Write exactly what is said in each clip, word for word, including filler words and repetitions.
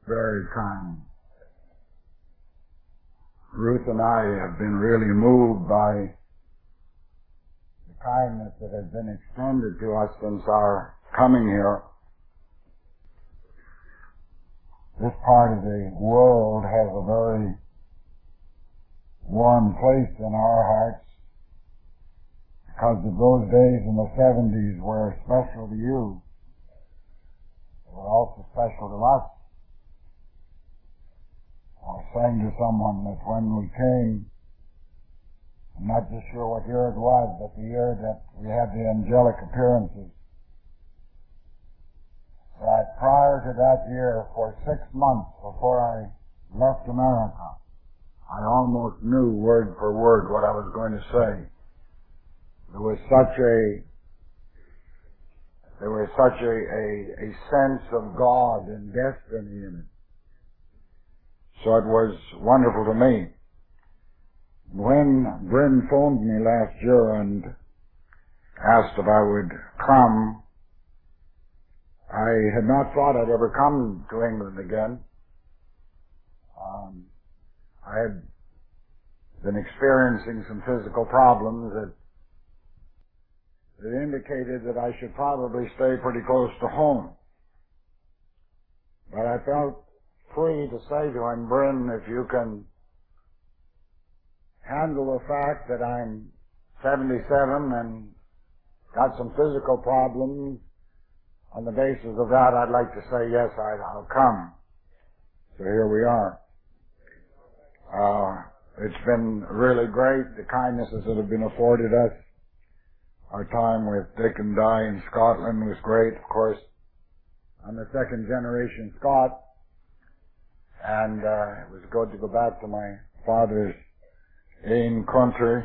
Very kind. Ruth and I have been really moved by the kindness that has been extended to us since our coming here. This part of the world has a very warm place in our hearts because of those days in the seventies were special to you. They were also special to us. I was saying to someone that when we came, I'm not just sure what year it was, but the year that we had the angelic appearances, that prior to that year, for six months before I left America, I almost knew word for word what I was going to say. There was such a, there was such a, a, a sense of God and destiny in it. So it was wonderful to me. When Bryn phoned me last year and asked if I would come, I had not thought I'd ever come to England again. Um, I had been experiencing some physical problems that, that indicated that I should probably stay pretty close to home. But I felt free to say to him, Bryn, if you can handle the fact that I'm seventy-seven and got some physical problems, on the basis of that, I'd like to say, yes, I'll come. So here we are. Uh, it's been really great, the kindnesses that have been afforded us. Our time with Dick and Di in Scotland was great, of course. I'm a second generation Scot, and uh, it was good to go back to my father's own country.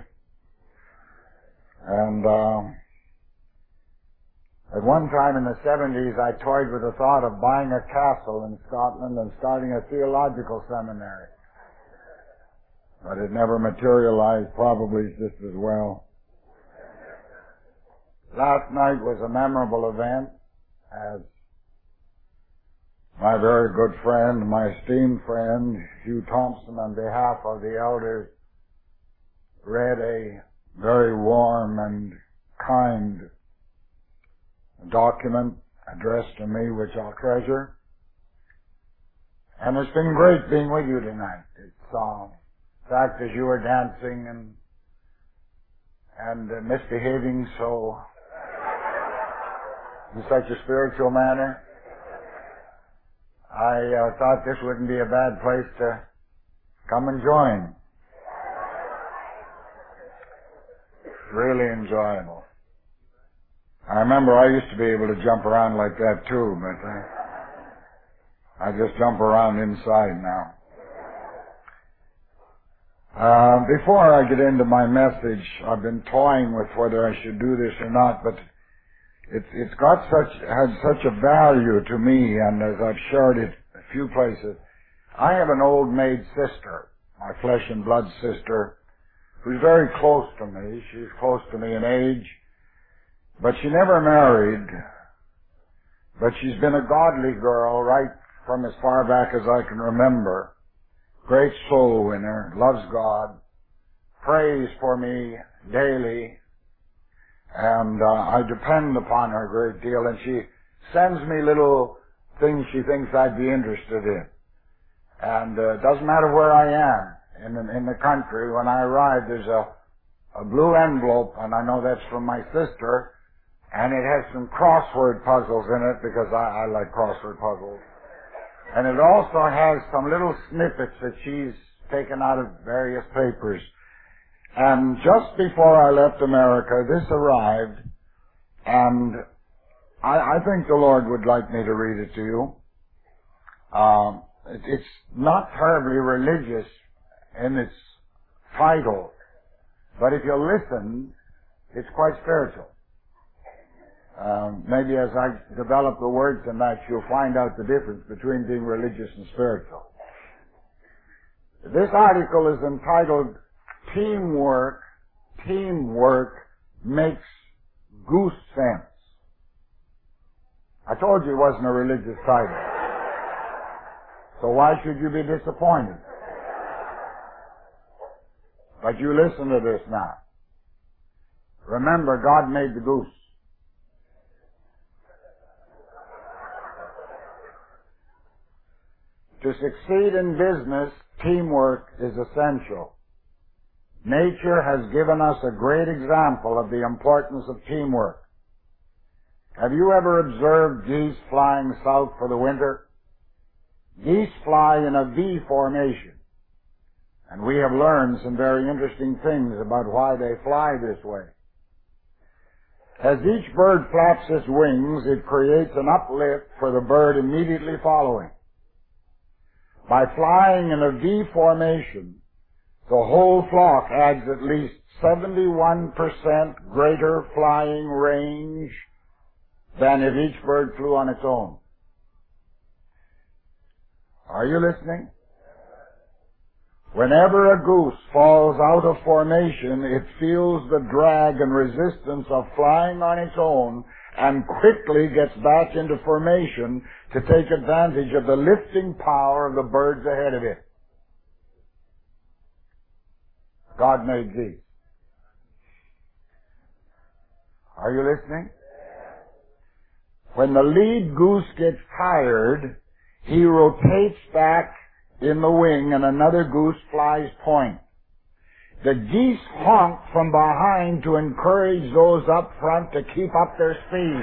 And uh, at one time in the seventies, I toyed with the thought of buying a castle in Scotland and starting a theological seminary. But it never materialized, probably just as well. Last night was a memorable event as my very good friend, my esteemed friend, Hugh Thompson, on behalf of the elders, read a very warm and kind document addressed to me, which I'll treasure. And it's been great being with you tonight. It's, uh, in fact, as you were dancing and, and uh, misbehaving so, in such a spiritual manner, I uh, thought this wouldn't be a bad place to come and join. Really enjoyable. I remember I used to be able to jump around like that too, but uh, I just jump around inside now. Uh, before I get into my message, I've been toying with whether I should do this or not, but it's it's got such had such a value to me, and as I've shared it a few places, I have an old maid sister, my flesh and blood sister, who's very close to me. She's close to me in age, but she never married. But she's been a godly girl right from as far back as I can remember. Great soul winner, loves God, prays for me daily, and uh, I depend upon her a great deal, and she sends me little things she thinks I'd be interested in. And uh, it doesn't matter where I am in the, in the country. When I arrive, there's a, a blue envelope, and I know that's from my sister, and it has some crossword puzzles in it because I, I like crossword puzzles. And it also has some little snippets that she's taken out of various papers. And just before I left America, this arrived, and I, I think the Lord would like me to read it to you. Um, it, it's not terribly religious in its title, but if you listen, it's quite spiritual. Um, maybe as I develop the words and that, you'll find out the difference between being religious and spiritual. This article is entitled, Teamwork, Teamwork Makes Goose Sense. I told you it wasn't a religious title. So why should you be disappointed? But you listen to this now. Remember, God made the goose. To succeed in business, teamwork is essential. Nature has given us a great example of the importance of teamwork. Have you ever observed geese flying south for the winter? Geese fly in a V formation. And we have learned some very interesting things about why they fly this way. As each bird flaps its wings, it creates an uplift for the bird immediately following. By flying in a V formation, the whole flock adds at least seventy-one percent greater flying range than if each bird flew on its own. Are you listening? Whenever a goose falls out of formation, it feels the drag and resistance of flying on its own and quickly gets back into formation to take advantage of the lifting power of the birds ahead of it. God made these. Are you listening? When the lead goose gets tired, he rotates back in the wing and another goose flies point. The geese honk from behind to encourage those up front to keep up their speed.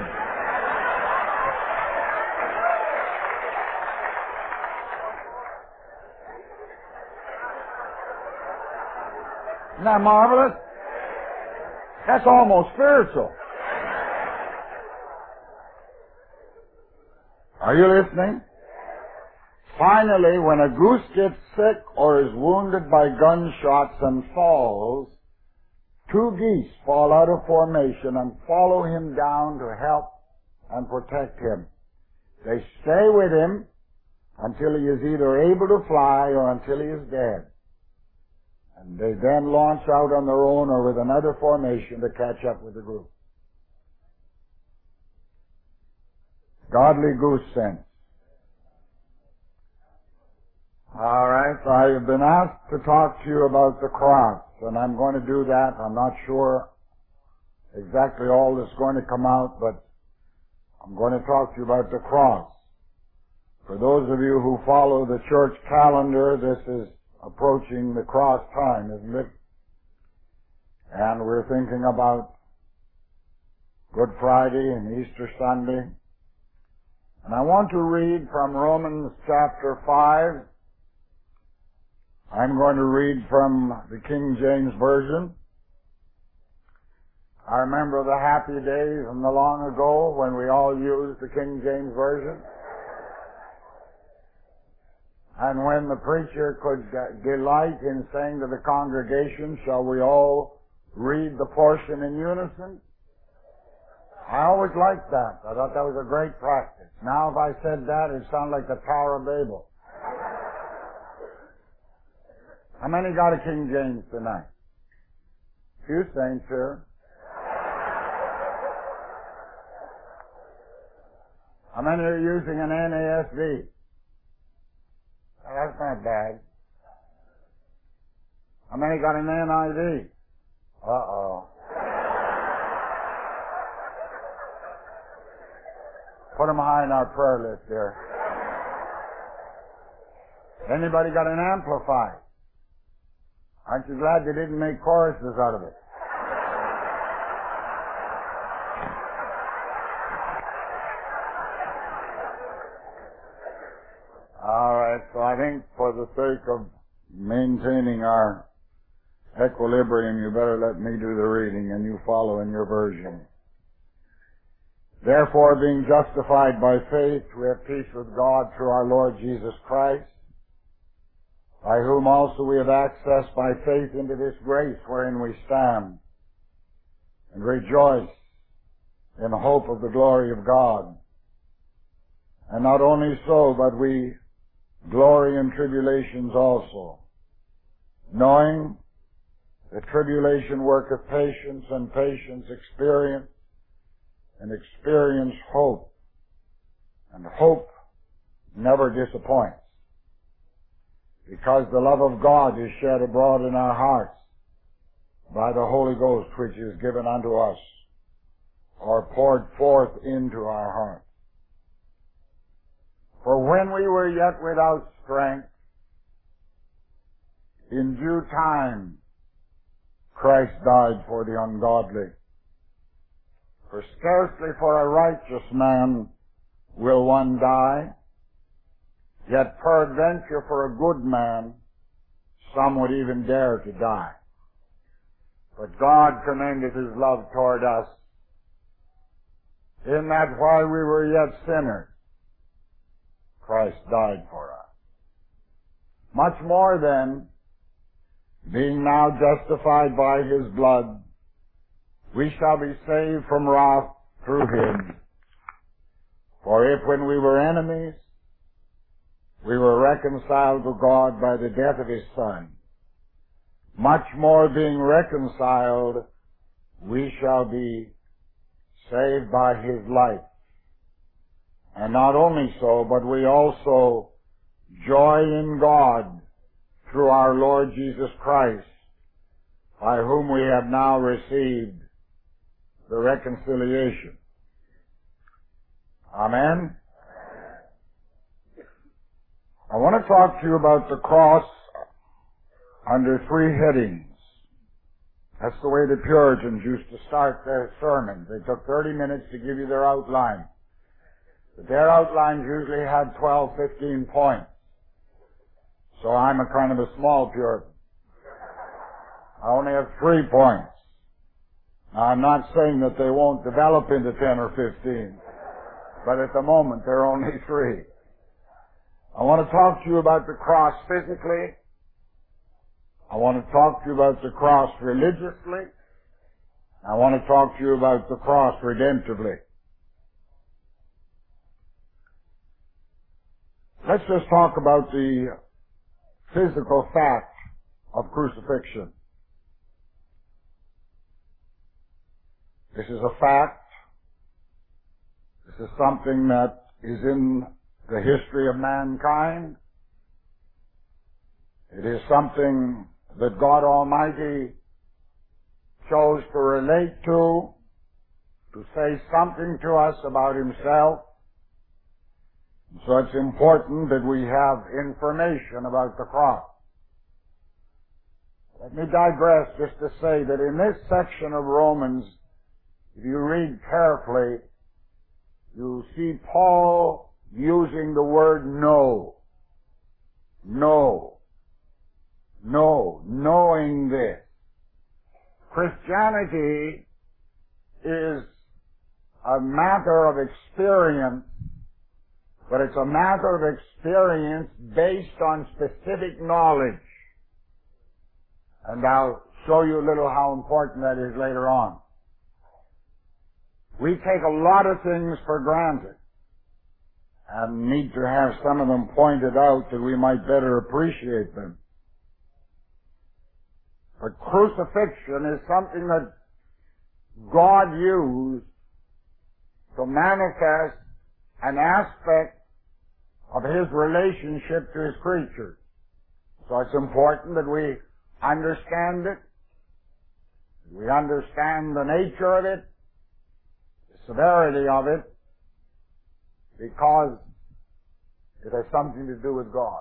Isn't that marvelous? That's almost spiritual. Are you listening? Finally, when a goose gets sick or is wounded by gunshots and falls, two geese fall out of formation and follow him down to help and protect him. They stay with him until he is either able to fly or until he is dead. And they then launch out on their own or with another formation to catch up with the group. Godly goose sense. All right, I have been asked to talk to you about the cross, and I'm going to do that. I'm not sure exactly all that's going to come out, but I'm going to talk to you about the cross. For those of you who follow the church calendar, this is approaching the cross time, isn't it? And we're thinking about Good Friday and Easter Sunday. And I want to read from Romans chapter five. I'm going to read from the King James Version. I remember the happy days and the long ago when we all used the King James Version. And when the preacher could delight in saying to the congregation, shall we all read the portion in unison? I always liked that. I thought that was a great practice. Now if I said that, it'd sound like the Tower of Babel. How many got a King James tonight? Few saints here. How many are using an N A S V? Oh, that's not bad. How many got an N I V? Uh-oh. Put them high in our prayer list there. Anybody got an Amplified? Aren't you glad they didn't make choruses out of it? All right, so I think for the sake of maintaining our equilibrium, you better let me do the reading and you follow in your version. Therefore, being justified by faith, we have peace with God through our Lord Jesus Christ, by whom also we have access by faith into this grace wherein we stand, and rejoice in the hope of the glory of God. And not only so, but we glory in tribulations also, knowing that tribulation worketh patience, and patience experience, and experience hope, and hope never disappoints. because the love of God is shed abroad in our hearts by the Holy Ghost which is given unto us, or poured forth into our hearts. For when we were yet without strength, in due time Christ died for the ungodly. For scarcely for a righteous man will one die, yet peradventure for a good man some would even dare to die. But God commended His love toward us, in that while we were yet sinners, Christ died for us. Much more then, being now justified by His blood, we shall be saved from wrath through Him. For if when we were enemies, we were reconciled to God by the death of His Son, much more being reconciled, we shall be saved by His life. And not only so, but we also joy in God through our Lord Jesus Christ, by whom we have now received the reconciliation. Amen? I want to talk to you about the cross under three headings. That's the way the Puritans used to start their sermons. They took thirty minutes to give you their outline. But their outlines usually had twelve, fifteen points. So I'm a kind of a small Puritan. I only have three points. Now, I'm not saying that they won't develop into ten or fifteen, but at the moment they're only three. I want to talk to you about the cross physically. I want to talk to you about the cross religiously. I want to talk to you about the cross redemptively. Let's just talk about the physical fact of crucifixion. This is a fact. This is something that is in the history of mankind. It is something that God Almighty chose to relate to, to say something to us about Himself. So it's important that we have information about the cross. Let me digress just to say that in this section of Romans, if you read carefully, you see Paul using the word know. Know. Know. Knowing this. Christianity is a matter of experience, but it's a matter of experience based on specific knowledge. And I'll show you a little how important that is later on. We take a lot of things for granted and need to have some of them pointed out that we might better appreciate them. But crucifixion is something that God used to manifest an aspect of His relationship to His creatures. So it's important that we understand it, we understand the nature of it, the severity of it, because it has something to do with God.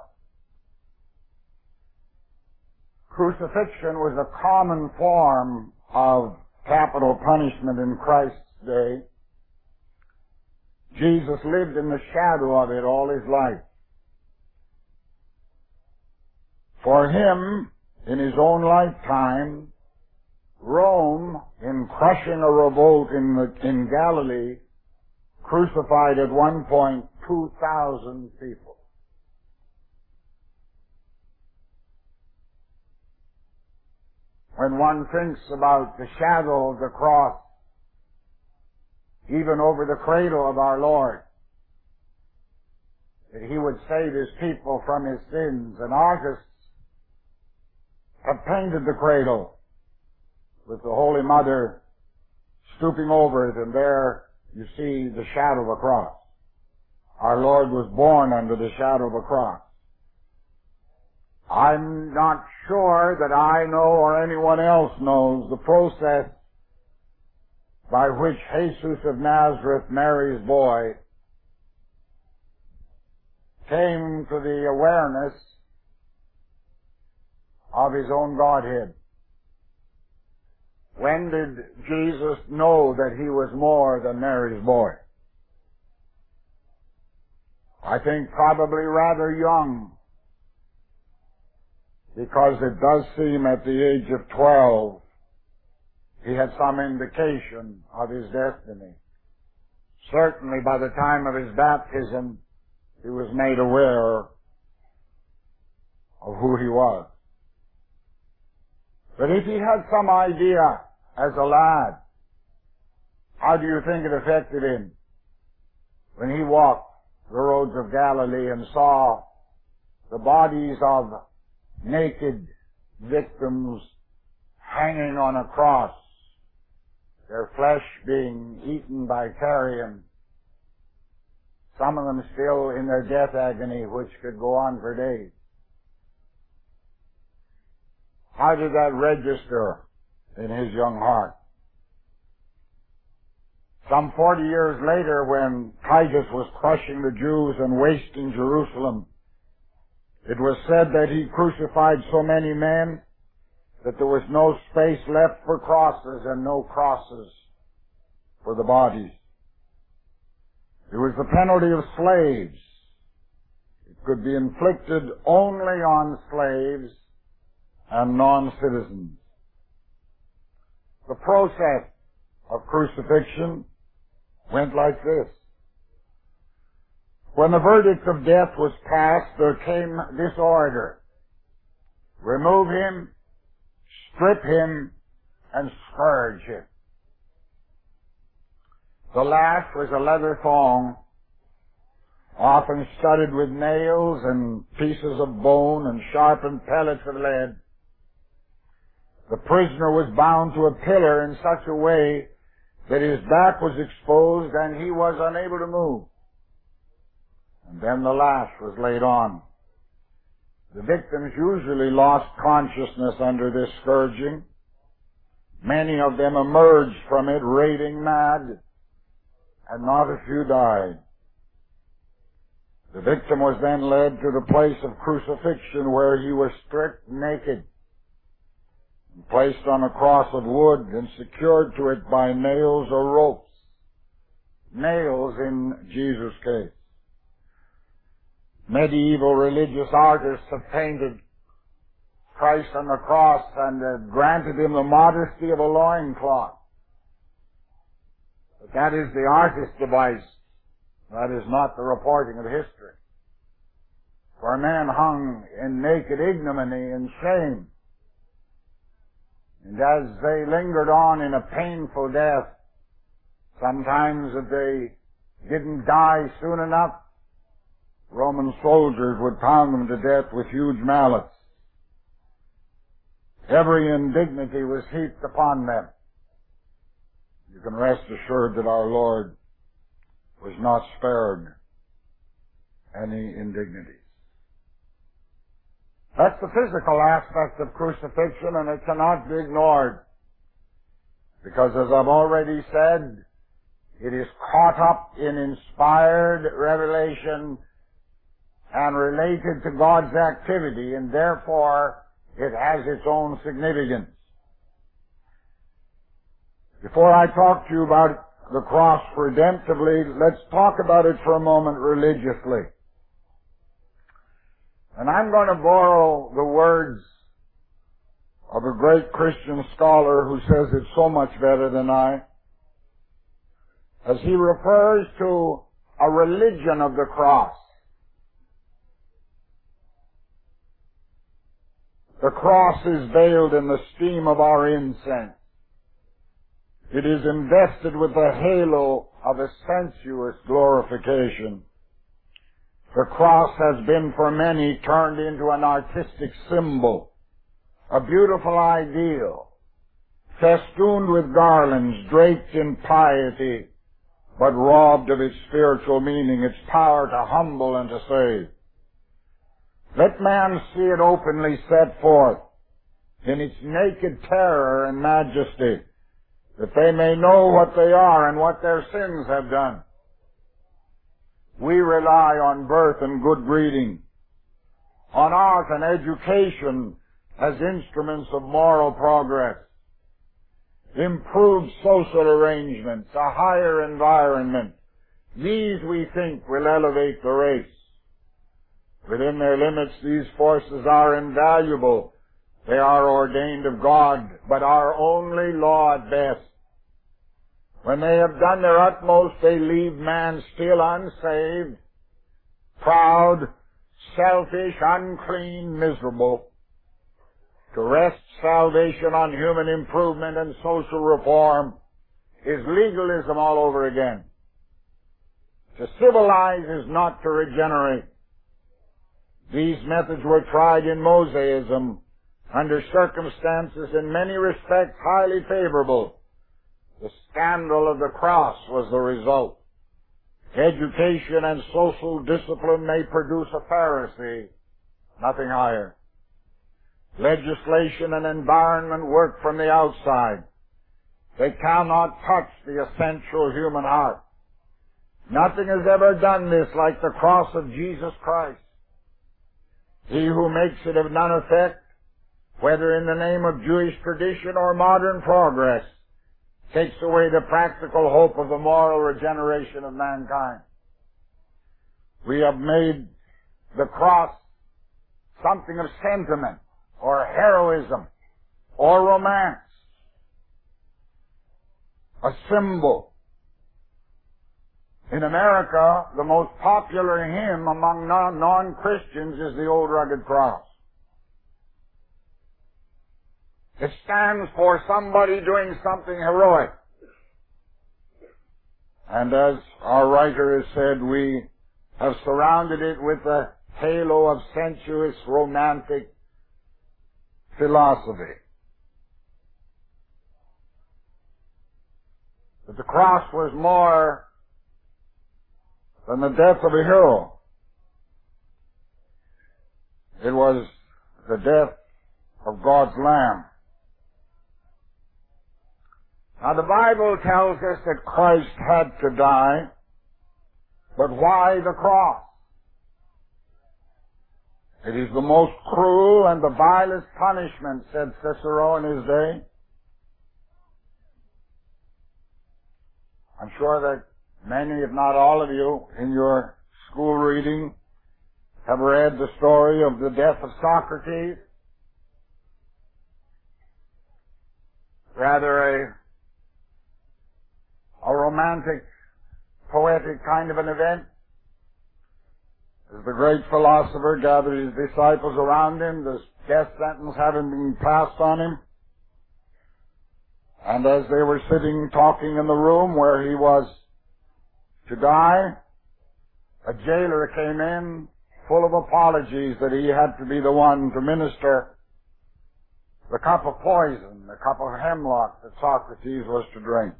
Crucifixion was a common form of capital punishment in Christ's day. Jesus lived in the shadow of it all His life. For Him, in His own lifetime, Rome, in crushing a revolt in, the, in Galilee, crucified at one point two thousand people. When one thinks about the shadow of the cross, even over the cradle of our Lord, that He would save His people from His sins, and artists have painted the cradle with the Holy Mother stooping over it, and there you see the shadow of a cross. Our Lord was born under the shadow of a cross. I'm not sure that I know or anyone else knows the process by which Jesus of Nazareth, Mary's boy, came to the awareness of his own Godhead. When did Jesus know that he was more than Mary's boy? I think probably rather young, because it does seem at the age of twelve he had some indication of his destiny. Certainly by the time of his baptism he was made aware of who he was. But if he had some idea as a lad, how do you think it affected him when he walked the roads of Galilee and saw the bodies of naked victims hanging on a cross, their flesh being eaten by carrion, some of them still in their death agony, which could go on for days? How did that register in his young heart? Some forty years later, when Titus was crushing the Jews and wasting Jerusalem, it was said that he crucified so many men that there was no space left for crosses and no crosses for the bodies. It was the penalty of slaves. It could be inflicted only on slaves and non-citizens. The process of crucifixion went like this. When the verdict of death was passed, there came this order: remove him, strip him, and scourge him. The lash was a leather thong, often studded with nails and pieces of bone and sharpened pellets of lead. The prisoner was bound to a pillar in such a way that his back was exposed and he was unable to move. And then the lash was laid on. The victims usually lost consciousness under this scourging. Many of them emerged from it raving mad, and not a few died. The victim was then led to the place of crucifixion, where he was stripped naked and placed on a cross of wood and secured to it by nails or ropes. Nails in Jesus' case. Medieval religious artists have painted Christ on the cross and uh, granted him the modesty of a loincloth. But that is the artist's device. That is not the reporting of history. For a man hung in naked ignominy and shame. And as they lingered on in a painful death, sometimes if they didn't die soon enough, Roman soldiers would pound them to death with huge mallets. Every indignity was heaped upon them. You can rest assured that our Lord was not spared any indignities. That's the physical aspect of crucifixion, and it cannot be ignored. Because as I've already said, it is caught up in inspired revelation and related to God's activity, and therefore it has its own significance. Before I talk to you about the cross redemptively, let's talk about it for a moment religiously. And I'm going to borrow the words of a great Christian scholar who says it so much better than I, as he refers to a religion of the cross. The cross is veiled in the steam of our incense. It is invested with the halo of a sensuous glorification. The cross has been for many turned into an artistic symbol, a beautiful ideal, festooned with garlands, draped in piety, but robbed of its spiritual meaning, its power to humble and to save. Let man see it openly set forth in its naked terror and majesty, that they may know what they are and what their sins have done. We rely on birth and good breeding, on art and education as instruments of moral progress, improved social arrangements, a higher environment. These, we think, will elevate the race. Within their limits, these forces are invaluable. They are ordained of God, but are only law at best. When they have done their utmost, they leave man still unsaved, proud, selfish, unclean, miserable. To rest salvation on human improvement and social reform is legalism all over again. To civilize is not to regenerate. These methods were tried in Mosaism under circumstances in many respects highly favorable. The scandal of the cross was the result. Education and social discipline may produce a Pharisee, nothing higher. Legislation and environment work from the outside. They cannot touch the essential human heart. Nothing has ever done this like the cross of Jesus Christ. He who makes it of none effect, whether in the name of Jewish tradition or modern progress, takes away the practical hope of the moral regeneration of mankind. We have made the cross something of sentiment, or heroism, or romance, a symbol. In America, the most popular hymn among non-Christians is the Old Rugged Cross. It stands for somebody doing something heroic. And as our writer has said, we have surrounded it with a halo of sensuous, romantic philosophy. But the cross was more than the death of a hero. It was the death of God's Lamb. Now the Bible tells us that Christ had to die, but why the cross? It is the most cruel and the vilest punishment, said Cicero in his day. I'm sure that many, if not all of you, in your school reading have read the story of the death of Socrates. Rather a, a romantic, poetic kind of an event. As the great philosopher gathered his disciples around him, the death sentence having been passed on him, and as they were sitting talking in the room where he was to die, a jailer came in full of apologies that he had to be the one to minister the cup of poison, the cup of hemlock that Socrates was to drink.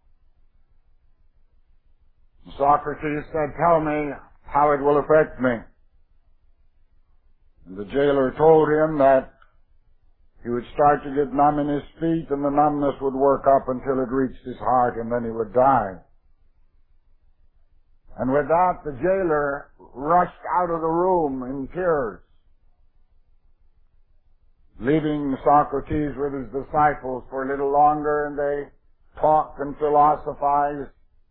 Socrates said, "Tell me how it will affect me." And the jailer told him that he would start to get numb in his feet, and the numbness would work up until it reached his heart, and then he would die. And with that, the jailer rushed out of the room in tears, leaving Socrates with his disciples for a little longer, and they talked and philosophized.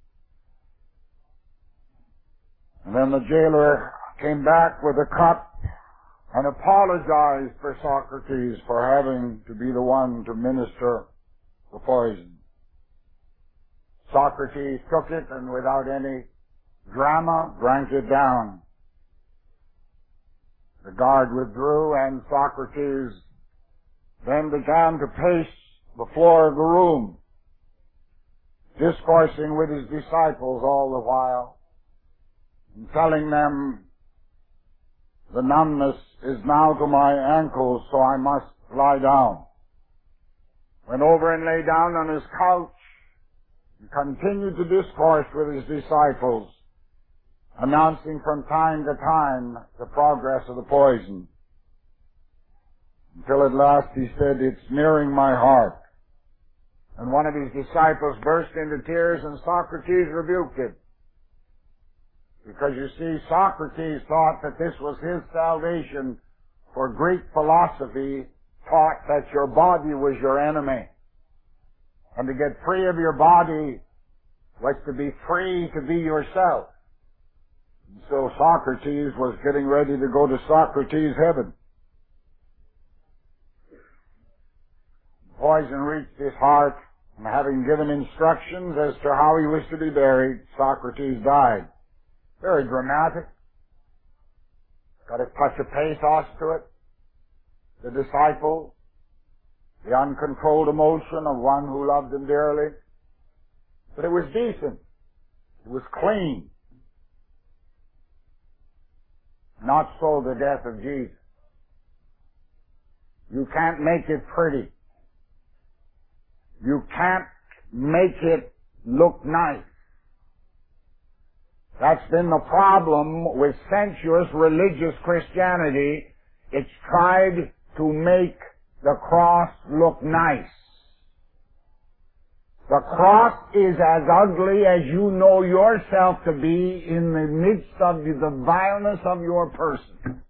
And then the jailer came back with a cup and apologized for Socrates for having to be the one to minister the poison. Socrates took it and without any drama drank it down. The guard withdrew and Socrates then began to pace the floor of the room, discoursing with his disciples all the while, and telling them, "The numbness is now to my ankles, so I must lie down." Went over and lay down on his couch and continued to discourse with his disciples announcing from time to time the progress of the poison. Until at last he said, "It's nearing my heart." And one of his disciples burst into tears, and Socrates rebuked him. Because you see, Socrates thought that this was his salvation, for Greek philosophy taught that your body was your enemy. And to get free of your body was to be free to be yourself. And so Socrates was getting ready to go to Socrates' heaven. Poison reached his heart, and having given instructions as to how he was to be buried, Socrates died. Very dramatic. Got a touch of pathos to it. The disciple, the uncontrolled emotion of one who loved him dearly. But it was decent. It was clean. Not so the death of Jesus. You can't make it pretty. You can't make it look nice. That's been the problem with sensuous religious Christianity. It's tried to make the cross look nice. The cross is as ugly as you know yourself to be in the midst of the vileness of your person.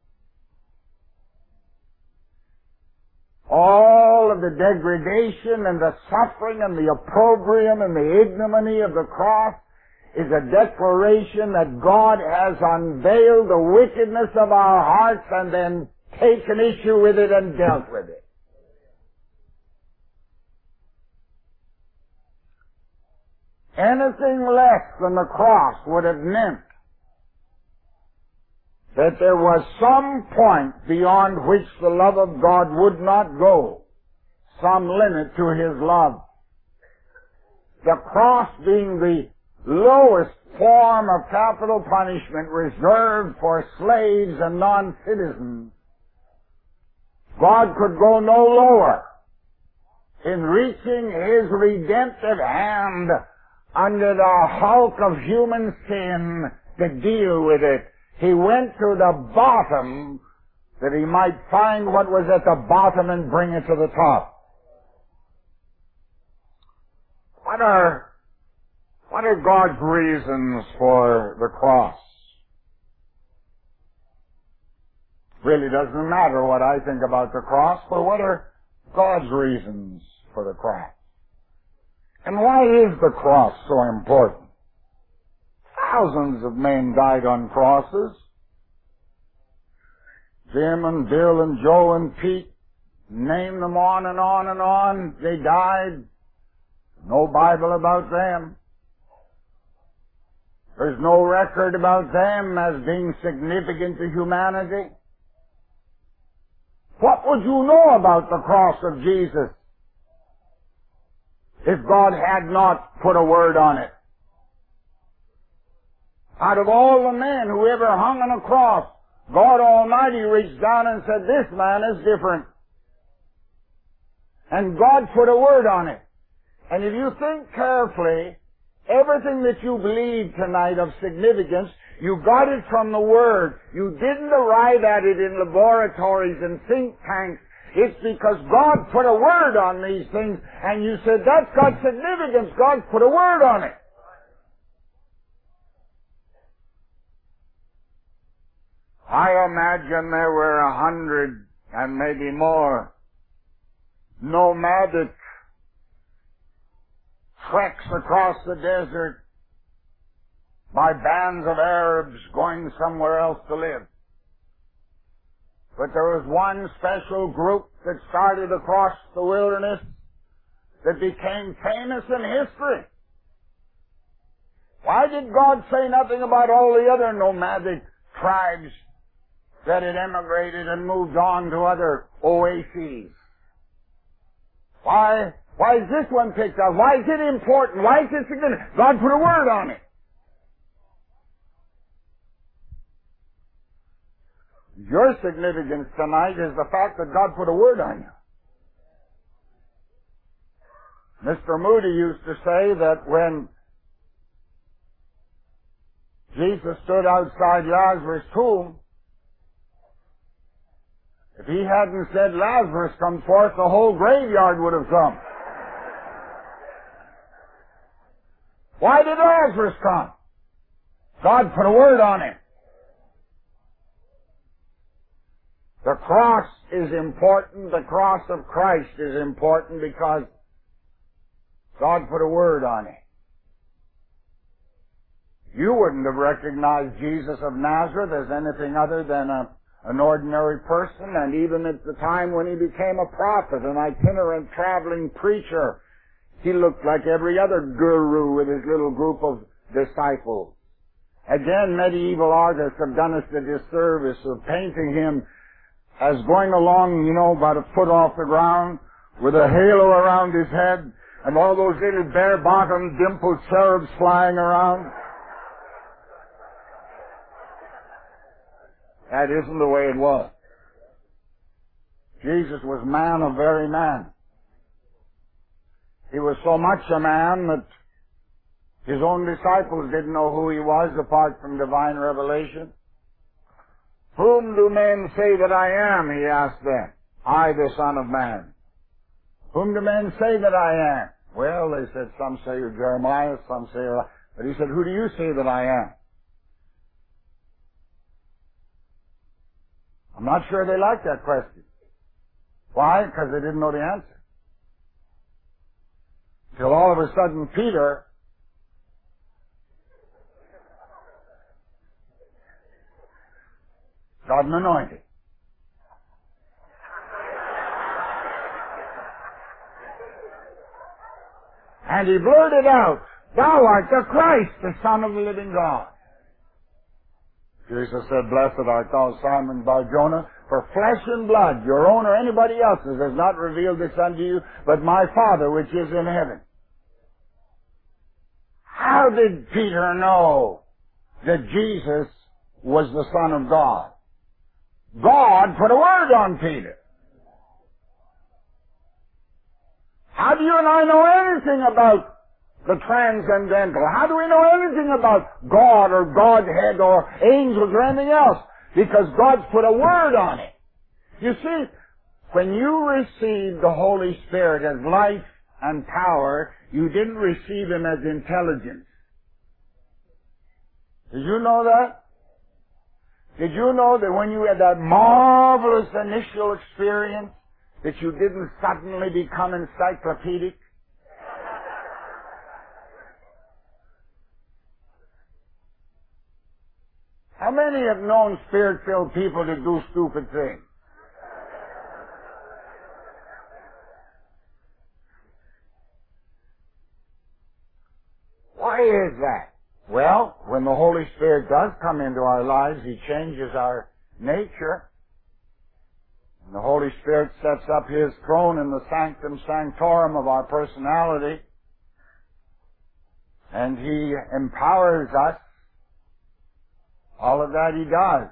All of the degradation and the suffering and the opprobrium and the ignominy of the cross is a declaration that God has unveiled the wickedness of our hearts and then taken issue with it and dealt with it. Anything less than the cross would have meant that there was some point beyond which the love of God would not go, some limit to His love. The cross being the lowest form of capital punishment reserved for slaves and non-citizens, God could go no lower in reaching His redemptive hand under the hulk of human sin to deal with it. He went to the bottom that He might find what was at the bottom and bring it to the top. What are What are God's reasons for the cross? Really doesn't matter what I think about the cross, but what are God's reasons for the cross? And why is the cross so important? Thousands of men died on crosses. Jim and Bill and Joe and Pete, name them on and on and on. They died. No Bible about them. There's no record about them as being significant to humanity. What would you know about the cross of Jesus if God had not put a word on it? Out of all the men who ever hung on a cross, God Almighty reached down and said, "This man is different." And God put a word on it. And if you think carefully, everything that you believe tonight of significance, you got it from the Word. You didn't arrive at it in laboratories and think tanks. It's because God put a word on these things, and you said, "That's got significance. God put a word on it." I imagine there were a hundred and maybe more nomadic treks across the desert by bands of Arabs going somewhere else to live. But there was one special group that started across the wilderness that became famous in history. Why did God say nothing about all the other nomadic tribes that had emigrated and moved on to other oases? Why, why is this one picked out? Why is it important? Why is it significant? God put a word on it. Your significance tonight is the fact that God put a word on you. Mister Moody used to say that when Jesus stood outside Lazarus' tomb. If he hadn't said, Lazarus, come forth, the whole graveyard would have come. Why did Lazarus come? God put a word on him. The cross is important. The cross of Christ is important because God put a word on it. You wouldn't have recognized Jesus of Nazareth as anything other than a, an ordinary person, and even at the time when he became a prophet, an itinerant traveling preacher, he looked like every other guru with his little group of disciples. Again, medieval artists have done us the disservice of painting him as going along, you know, about a foot off the ground, with a halo around his head, and all those little bare-bottomed, dimpled cherubs flying around. That isn't the way it was. Jesus was man of very man. He was so much a man that his own disciples didn't know who he was apart from divine revelation. Whom do men say that I am? He asked them. I, the Son of Man. Whom do men say that I am? Well, they said, some say you're Jeremiah, some say you're... But he said, who do you say that I am? I'm not sure they liked that question. Why? Because they didn't know the answer. Till all of a sudden Peter got an anointing. And he blurted out, thou art the Christ, the Son of the living God. Jesus said, blessed art thou, Simon Bar-Jonah, for flesh and blood, your own or anybody else's, has not revealed this unto you, but my Father which is in heaven. How did Peter know that Jesus was the Son of God? God put a word on Peter. How do you and I know anything about the transcendental? How do we know anything about God or Godhead or angels or anything else? Because God's put a word on it. You see, when you received the Holy Spirit as life and power, you didn't receive Him as intelligence. Did you know that? Did you know that when you had that marvelous initial experience, that you didn't suddenly become encyclopedic? How many have known spirit-filled people that do stupid things? Why is that? Well, when the Holy Spirit does come into our lives, He changes our nature. And the Holy Spirit sets up His throne in the sanctum sanctorum of our personality. And He empowers us. All of that He does.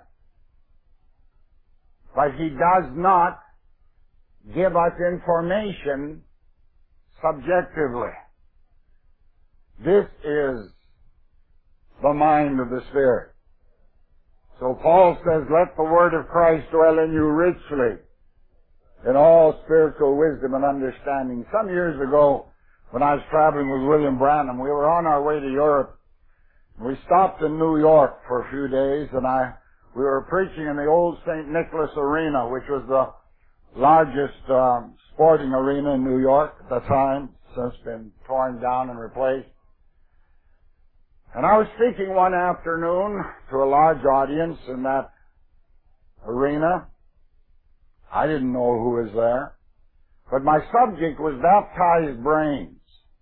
But He does not give us information subjectively. This is the mind of the Spirit. So Paul says, let the word of Christ dwell in you richly in all spiritual wisdom and understanding. Some years ago, when I was traveling with William Branham, we were on our way to Europe. We stopped in New York for a few days, and I we were preaching in the old Saint Nicholas Arena, which was the largest um, sporting arena in New York at the time, since been torn down and replaced. And I was speaking one afternoon to a large audience in that arena. I didn't know who was there, but my subject was baptized brains.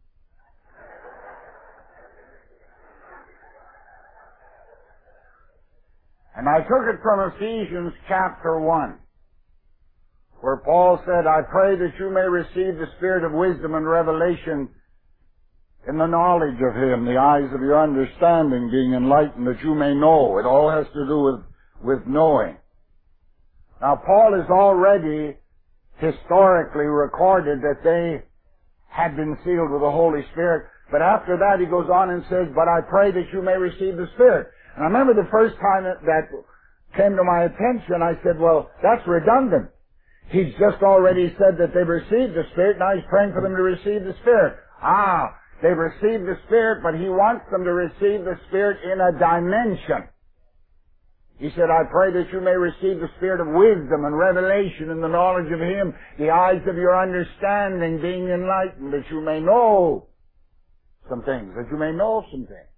And I took it from Ephesians chapter one, where Paul said, I pray that you may receive the spirit of wisdom and revelation in the knowledge of Him, the eyes of your understanding being enlightened, that you may know. It all has to do with, with knowing. Now, Paul has already historically recorded that they had been sealed with the Holy Spirit, but after that he goes on and says, but I pray that you may receive the Spirit. And I remember the first time that, that came to my attention, I said, well, that's redundant. He's just already said that they've received the Spirit, now he's praying for them to receive the Spirit. Ah, they've received the Spirit, but he wants them to receive the Spirit in a dimension. He said, I pray that you may receive the Spirit of wisdom and revelation and the knowledge of Him, the eyes of your understanding being enlightened, that you may know some things, that you may know some things.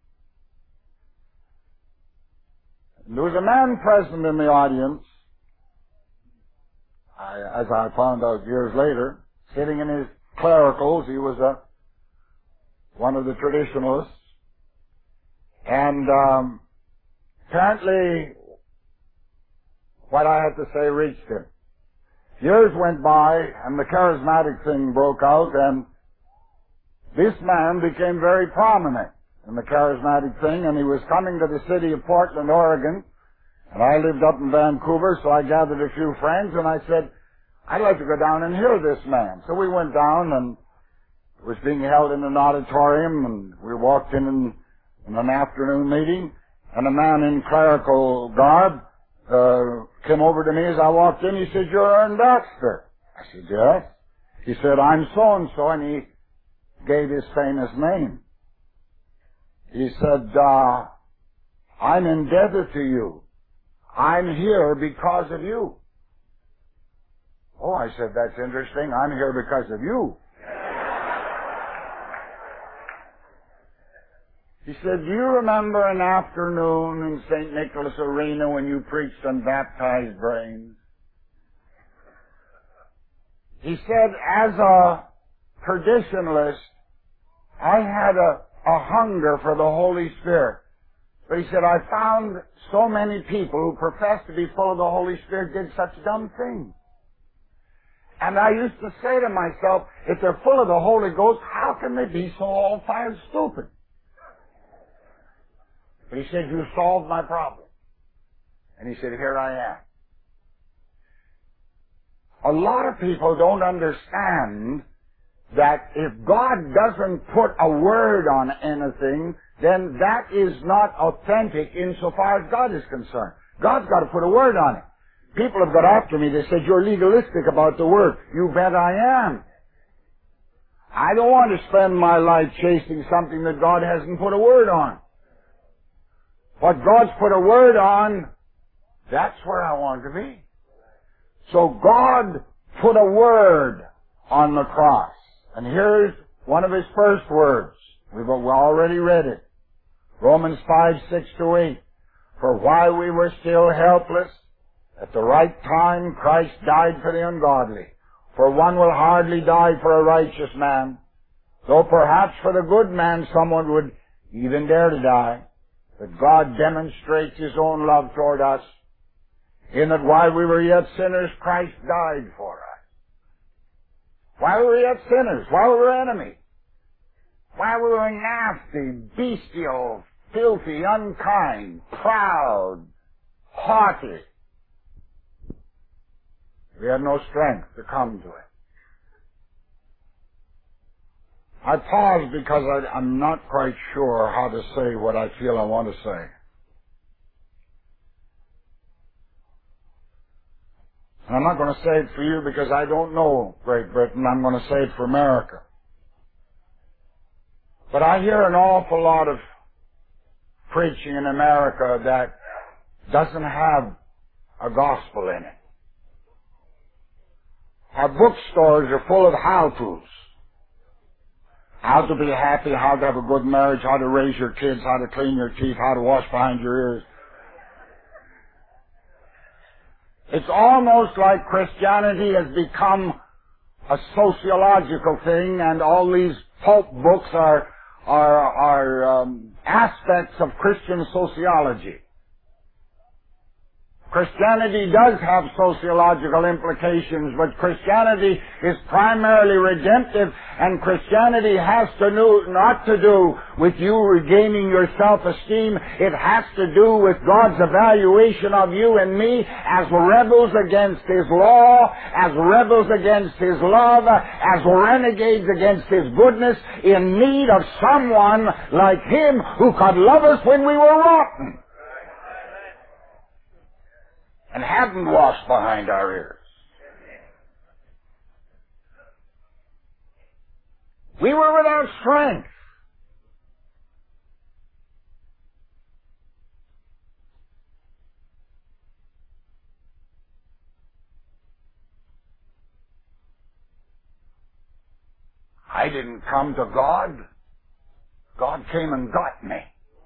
And there was a man present in the audience, I, as I found out years later, sitting in his clericals. He was a one of the traditionalists, and um, apparently what I had to say reached him. Years went by, and the charismatic thing broke out, and this man became very prominent in the charismatic thing, and he was coming to the city of Portland, Oregon. And I lived up in Vancouver, so I gathered a few friends, and I said, I'd like to go down and hear this man. So we went down, and it was being held in an auditorium, and we walked in in, in an afternoon meeting, and a man in clerical garb uh, came over to me as I walked in. He said, you're Ern Baxter. I said, yes. He said, I'm so-and-so, and he gave his famous name. He said, uh, I'm indebted to you. I'm here because of you. Oh, I said, that's interesting. I'm here because of you. He said, do you remember an afternoon in Saint Nicholas Arena when you preached on baptized brains? He said, as a traditionalist, I had a, a hunger for the Holy Spirit. But he said, I found so many people who profess to be full of the Holy Spirit did such dumb things. And I used to say to myself, if they're full of the Holy Ghost, how can they be so all-fired stupid? But he said, you solved my problem. And he said, here I am. A lot of people don't understand that if God doesn't put a word on anything, then that is not authentic insofar as God is concerned. God's got to put a word on it. People have got after me. They said, you're legalistic about the word. You bet I am. I don't want to spend my life chasing something that God hasn't put a word on. What God's put a word on, that's where I want to be. So God put a word on the cross. And here's one of His first words. We've already read it. Romans five, six to eight. For while we were still helpless, at the right time Christ died for the ungodly. For one will hardly die for a righteous man, though perhaps for the good man someone would even dare to die. But God demonstrates His own love toward us, in that while we were yet sinners, Christ died for us. While we were yet sinners, while we were enemies, while we were nasty, bestial, filthy, unkind, proud, haughty, we had no strength to come to it. I pause because I, I'm not quite sure how to say what I feel I want to say. And I'm not going to say it for you because I don't know Great Britain. I'm going to say it for America. But I hear an awful lot of preaching in America that doesn't have a gospel in it. Our bookstores are full of how-tos. How to be happy, how to have a good marriage, how to raise your kids, how to clean your teeth, how to wash behind your ears. It's almost like Christianity has become a sociological thing, and all these pulp books are are, are um, aspects of Christian sociology. Christianity does have sociological implications, but Christianity is primarily redemptive, and Christianity has to do, not to do with you regaining your self-esteem. It has to do with God's evaluation of you and me as rebels against His law, as rebels against His love, as renegades against His goodness, in need of someone like Him who could love us when we were rotten. and hadn't washed behind our ears. We were without strength. I didn't come to God. God came and got me.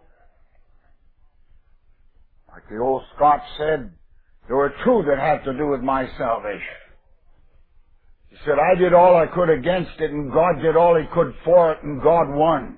Like the old Scotch said, there were two that had to do with my salvation. He said, I did all I could against it, and God did all He could for it, and God won.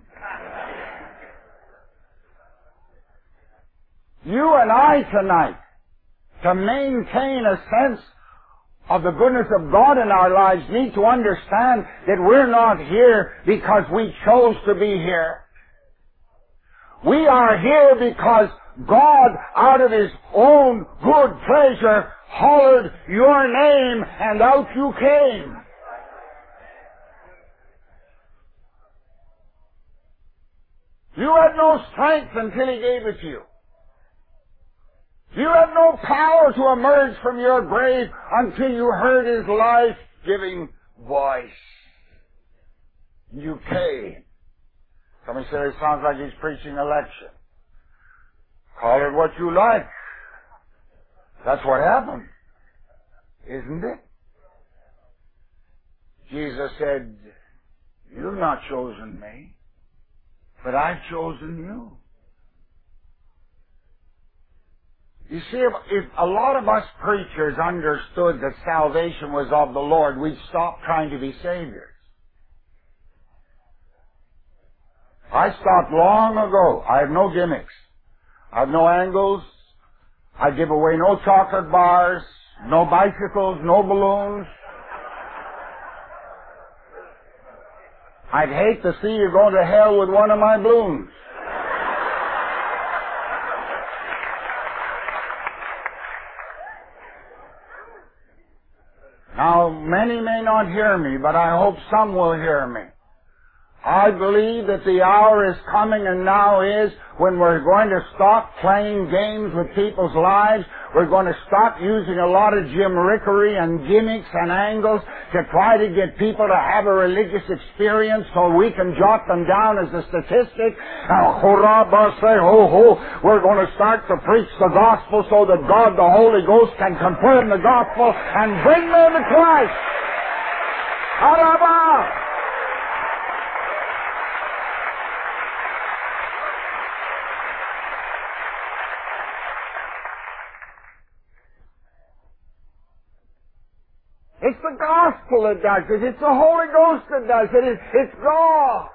You and I tonight, to maintain a sense of the goodness of God in our lives, need to understand that we're not here because we chose to be here. We are here because God, out of His own good pleasure, hollered your name, and out you came. You had no strength until He gave it to you. You had no power to emerge from your grave until you heard His life-giving voice. You came. Somebody said it sounds like he's preaching a lecture. Call it what you like. That's what happened, isn't it? Jesus said, you've not chosen me, but I've chosen you. You see, if, if a lot of us preachers understood that salvation was of the Lord, we'd stop trying to be saviors. I stopped long ago. I have no gimmicks. I have no angles. I give away no chocolate bars, no bicycles, no balloons. I'd hate to see you go to hell with one of my balloons. Now, many may not hear me, but I hope some will hear me. I believe that the hour is coming, and now is, when we're going to stop playing games with people's lives. We're going to stop using a lot of jimrickery and gimmicks and angles to try to get people to have a religious experience so we can jot them down as a statistic. And hurrah, say, ho, ho, we're going to start to preach the gospel so that God, the Holy Ghost, can confirm the gospel and bring men to Christ. Harabah! It's the gospel that does it. It's the Holy Ghost that does it. It's, it's God.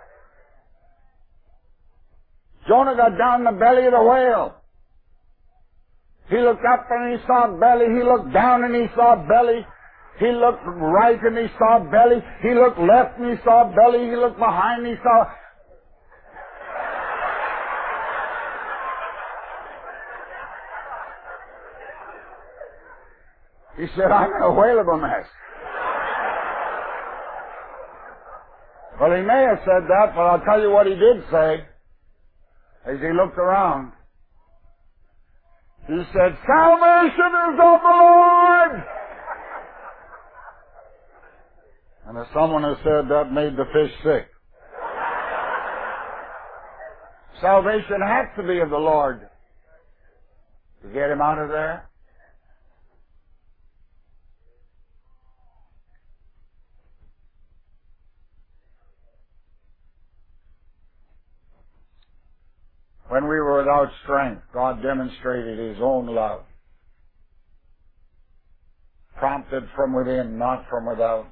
Jonah got down in the belly of the whale. He looked up and he saw belly. He looked down and he saw belly. He looked right and he saw belly. He looked left and he saw belly. He looked behind and he saw... He said, I'm in a whale of a mess. Well, he may have said that, but I'll tell you what he did say as he looked around. He said, salvation is of the Lord! And as someone has said, that made the fish sick. Salvation has to be of the Lord to get him out of there. When we were without strength, God demonstrated His own love. Prompted from within, not from without.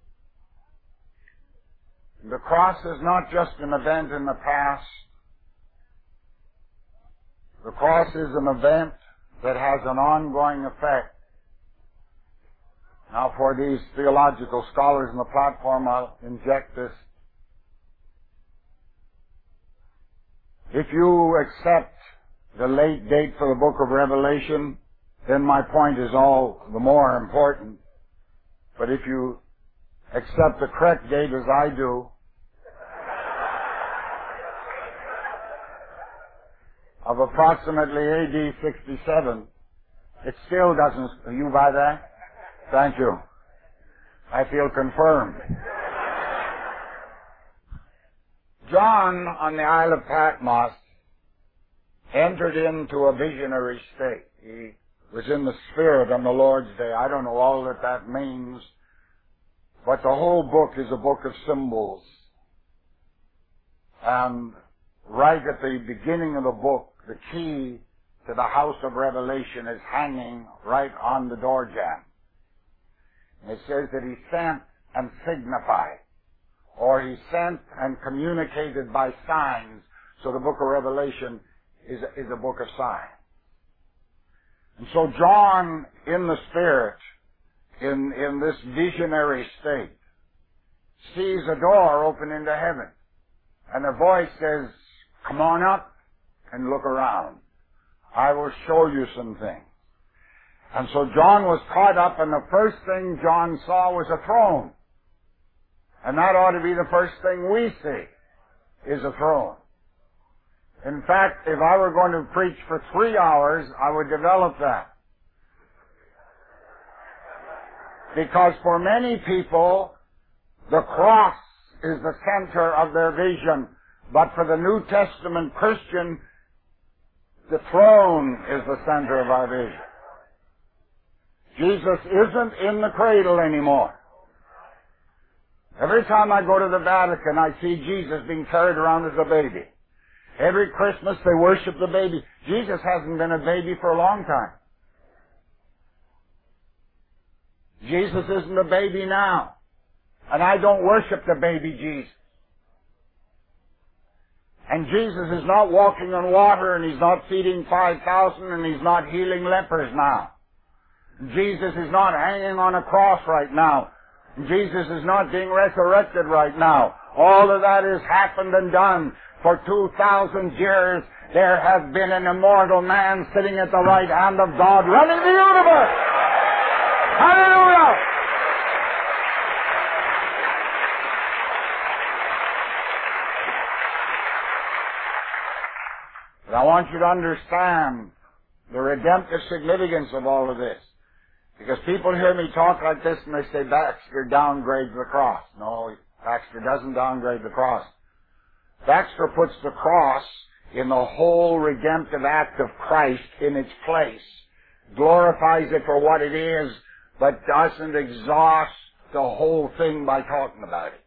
The cross is not just an event in the past. The cross is an event that has an ongoing effect. Now, for these theological scholars on the platform, I'll inject this. If you accept the late date for the book of Revelation, then my point is all the more important. But if you accept the correct date as I do, of approximately A D sixty-seven, It still doesn't. Are you by that? Thank you. I feel confirmed. John, on the Isle of Patmos, entered into a visionary state. He was in the Spirit on the Lord's Day. I don't know all that that means, but the whole book is a book of symbols. And right at the beginning of the book, the key to the house of revelation is hanging right on the door jamb. It says that he sent and signified, or he sent and communicated by signs. So the book of Revelation is a, is a book of signs. And so John, in the Spirit, in, in this visionary state, sees a door open into heaven. And a voice says, come on up and look around. I will show you some things. And so John was caught up, and the first thing John saw was a throne. And that ought to be the first thing we see, is a throne. In fact, if I were going to preach for three hours, I would develop that. Because for many people, the cross is the center of their vision. But for the New Testament Christian, the throne is the center of our vision. Jesus isn't in the cradle anymore. Every time I go to the Vatican, I see Jesus being carried around as a baby. Every Christmas they worship the baby. Jesus hasn't been a baby for a long time. Jesus isn't a baby now. And I don't worship the baby Jesus. And Jesus is not walking on water, and He's not feeding five thousand, and He's not healing lepers now. Jesus is not hanging on a cross right now. Jesus is not being resurrected right now. All of that has happened and done. For two thousand years, there has been an immortal man sitting at the right hand of God running the universe. Hallelujah! But I want you to understand the redemptive significance of all of this. Because people hear me talk like this and they say, Baxter downgrades the cross. No, Baxter doesn't downgrade the cross. Baxter puts the cross in the whole redemptive act of Christ in its place, glorifies it for what it is, but doesn't exhaust the whole thing by talking about it.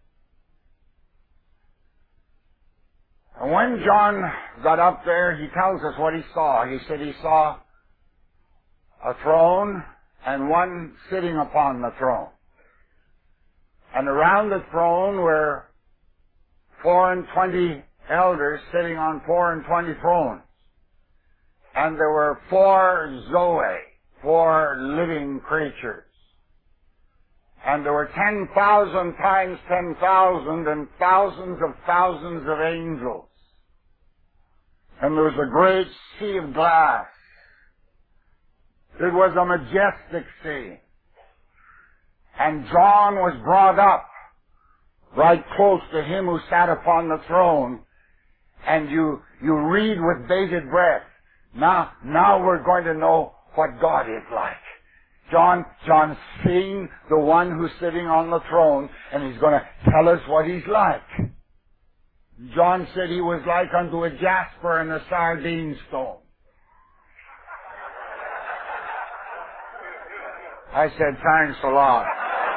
And when John got up there, he tells us what he saw. He said he saw a throne and one sitting upon the throne. And around the throne were four and twenty elders sitting on four and twenty thrones. And there were four Zoe, four living creatures. And there were ten thousand times ten thousand and thousands of thousands of angels. And there was a great sea of glass. It was a majestic sea. And John was brought up right close to Him who sat upon the throne. And you, you read with bated breath. Now, now we're going to know what God is like. John, John's seeing the one who's sitting on the throne, and he's going to tell us what he's like. John said he was like unto a jasper and a sardine stone. I said, thanks a lot.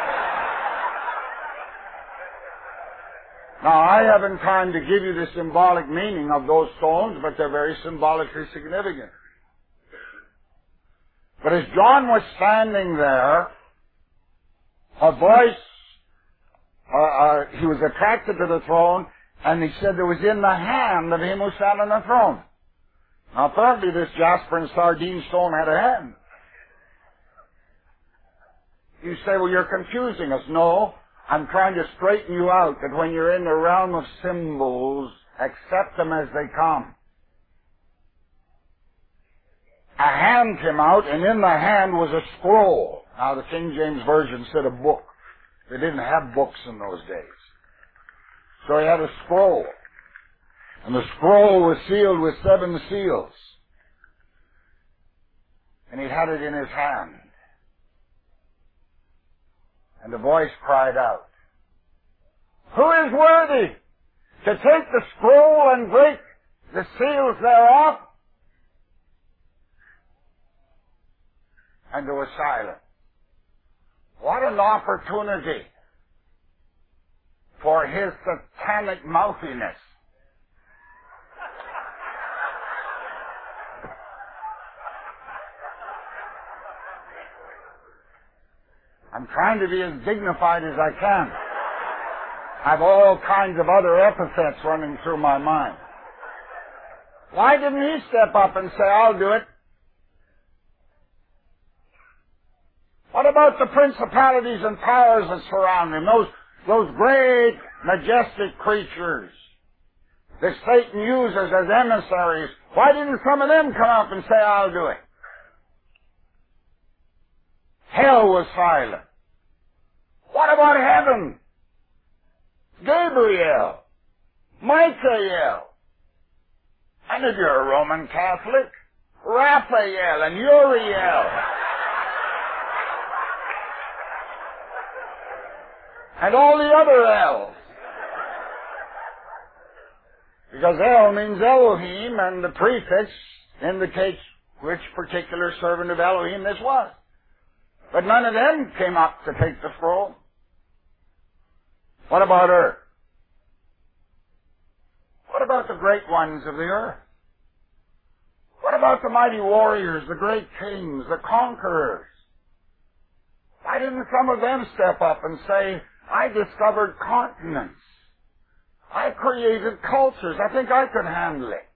Now, I haven't time to give you the symbolic meaning of those stones, but they're very symbolically significant. But as John was standing there, a voice, uh, uh, he was attracted to the throne, and he said it was in the hand of Him who sat on the throne. Now, apparently this jasper and sardine stone had a hand. You say, well, you're confusing us. No, I'm trying to straighten you out that when you're in the realm of symbols, accept them as they come. A hand came out, and in the hand was a scroll. Now, the King James Version said a book. They didn't have books in those days. So he had a scroll. And the scroll was sealed with seven seals. and he had it in his hand. And the voice cried out, "Who is worthy to take the scroll and break the seals thereof?" And there was silence. What an opportunity for his satanic mouthiness. I'm trying to be as dignified as I can. I have all kinds of other epithets running through my mind. Why didn't he step up and say, "I'll do it"? What about the principalities and powers that surround him? Those, those great, majestic creatures that Satan uses as emissaries. Why didn't some of them come up and say, "I'll do it"? Hell was silent. What about heaven? Gabriel, Michael, and if you're a Roman Catholic, Raphael and Uriel. And all the other L's. Because El means Elohim, and the prefix indicates which particular servant of Elohim this was. But none of them came up to take the scroll. What about earth? What about the great ones of the earth? What about the mighty warriors, the great kings, the conquerors? Why didn't some of them step up and say, "I discovered continents. I created cultures. I think I could handle it"?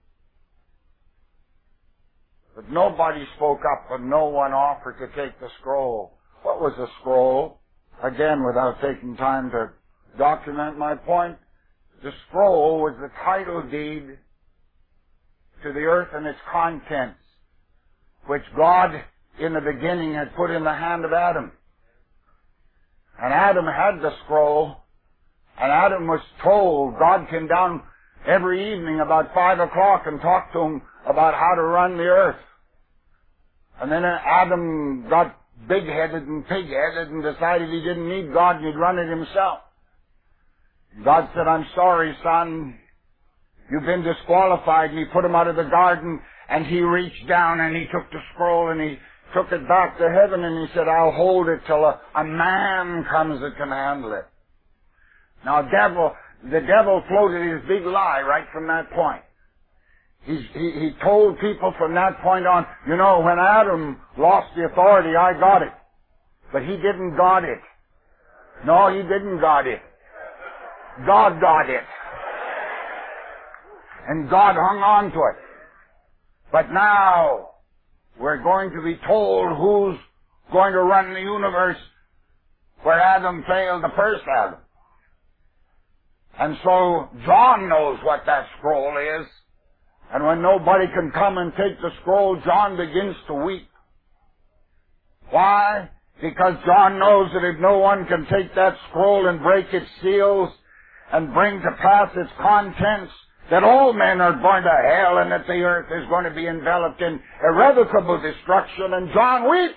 But nobody spoke up and no one offered to take the scroll. What was the scroll? Again, without taking time to document my point, the scroll was the title deed to the earth and its contents, which God in the beginning had put in the hand of Adam. And Adam had the scroll, and Adam was told, God came down every evening about five o'clock and talked to him about how to run the earth. And then Adam got big-headed and pig-headed and decided he didn't need God and he'd run it himself. God said, "I'm sorry, son. You've been disqualified." And he put him out of the garden, and he reached down and he took the scroll and he took it back to heaven, and he said, "I'll hold it till a, a man comes that can handle it." Now, devil, the devil floated his big lie right from that point. He's, he, he told people from that point on, you know, when Adam lost the authority, I got it. But he didn't got it. No, he didn't got it. God got it. And God hung on to it. But now, we're going to be told who's going to run the universe where Adam failed, the first Adam. And so John knows what that scroll is. And when nobody can come and take the scroll, John begins to weep. Why? Because John knows that if no one can take that scroll and break its seals and bring to pass its contents, that all men are going to hell and that the earth is going to be enveloped in irrevocable destruction. And John weeps.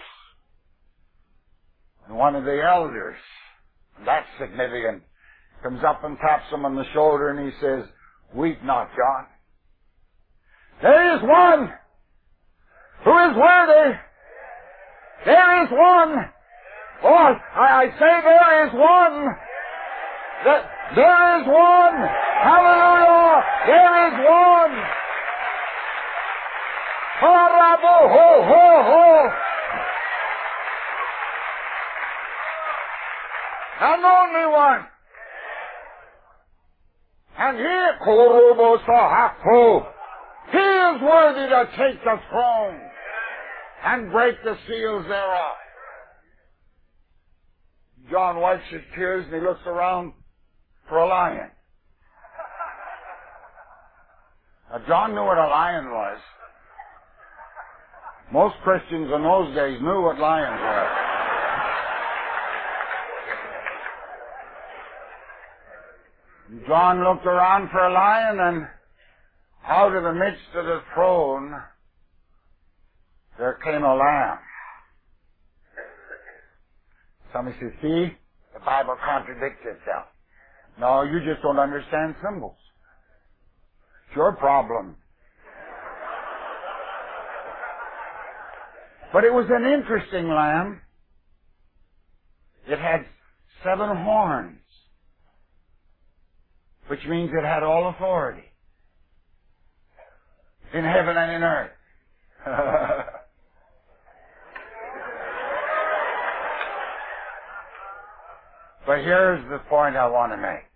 And one of the elders, that's significant, comes up and taps him on the shoulder and he says, "Weep not, John. There is one who is worthy. There is one. Oh, I, I say there is one. There, there is one. Hallelujah. There is one. Ho, ho, ho, ho. And only one. And here, Korobo Sahaku, he is worthy to take the throne and break the seals thereof. John wipes his tears and he looks around for a lion. Now, John knew what a lion was. Most Christians in those days knew what lions were. John looked around for a lion, and out of the midst of the throne there came a lamb. Somebody says, see, the Bible contradicts itself. No, you just don't understand symbols. It's your problem. But it was an interesting lamb. It had seven horns, which means it had all authority in heaven and in earth. But here's the point I want to make.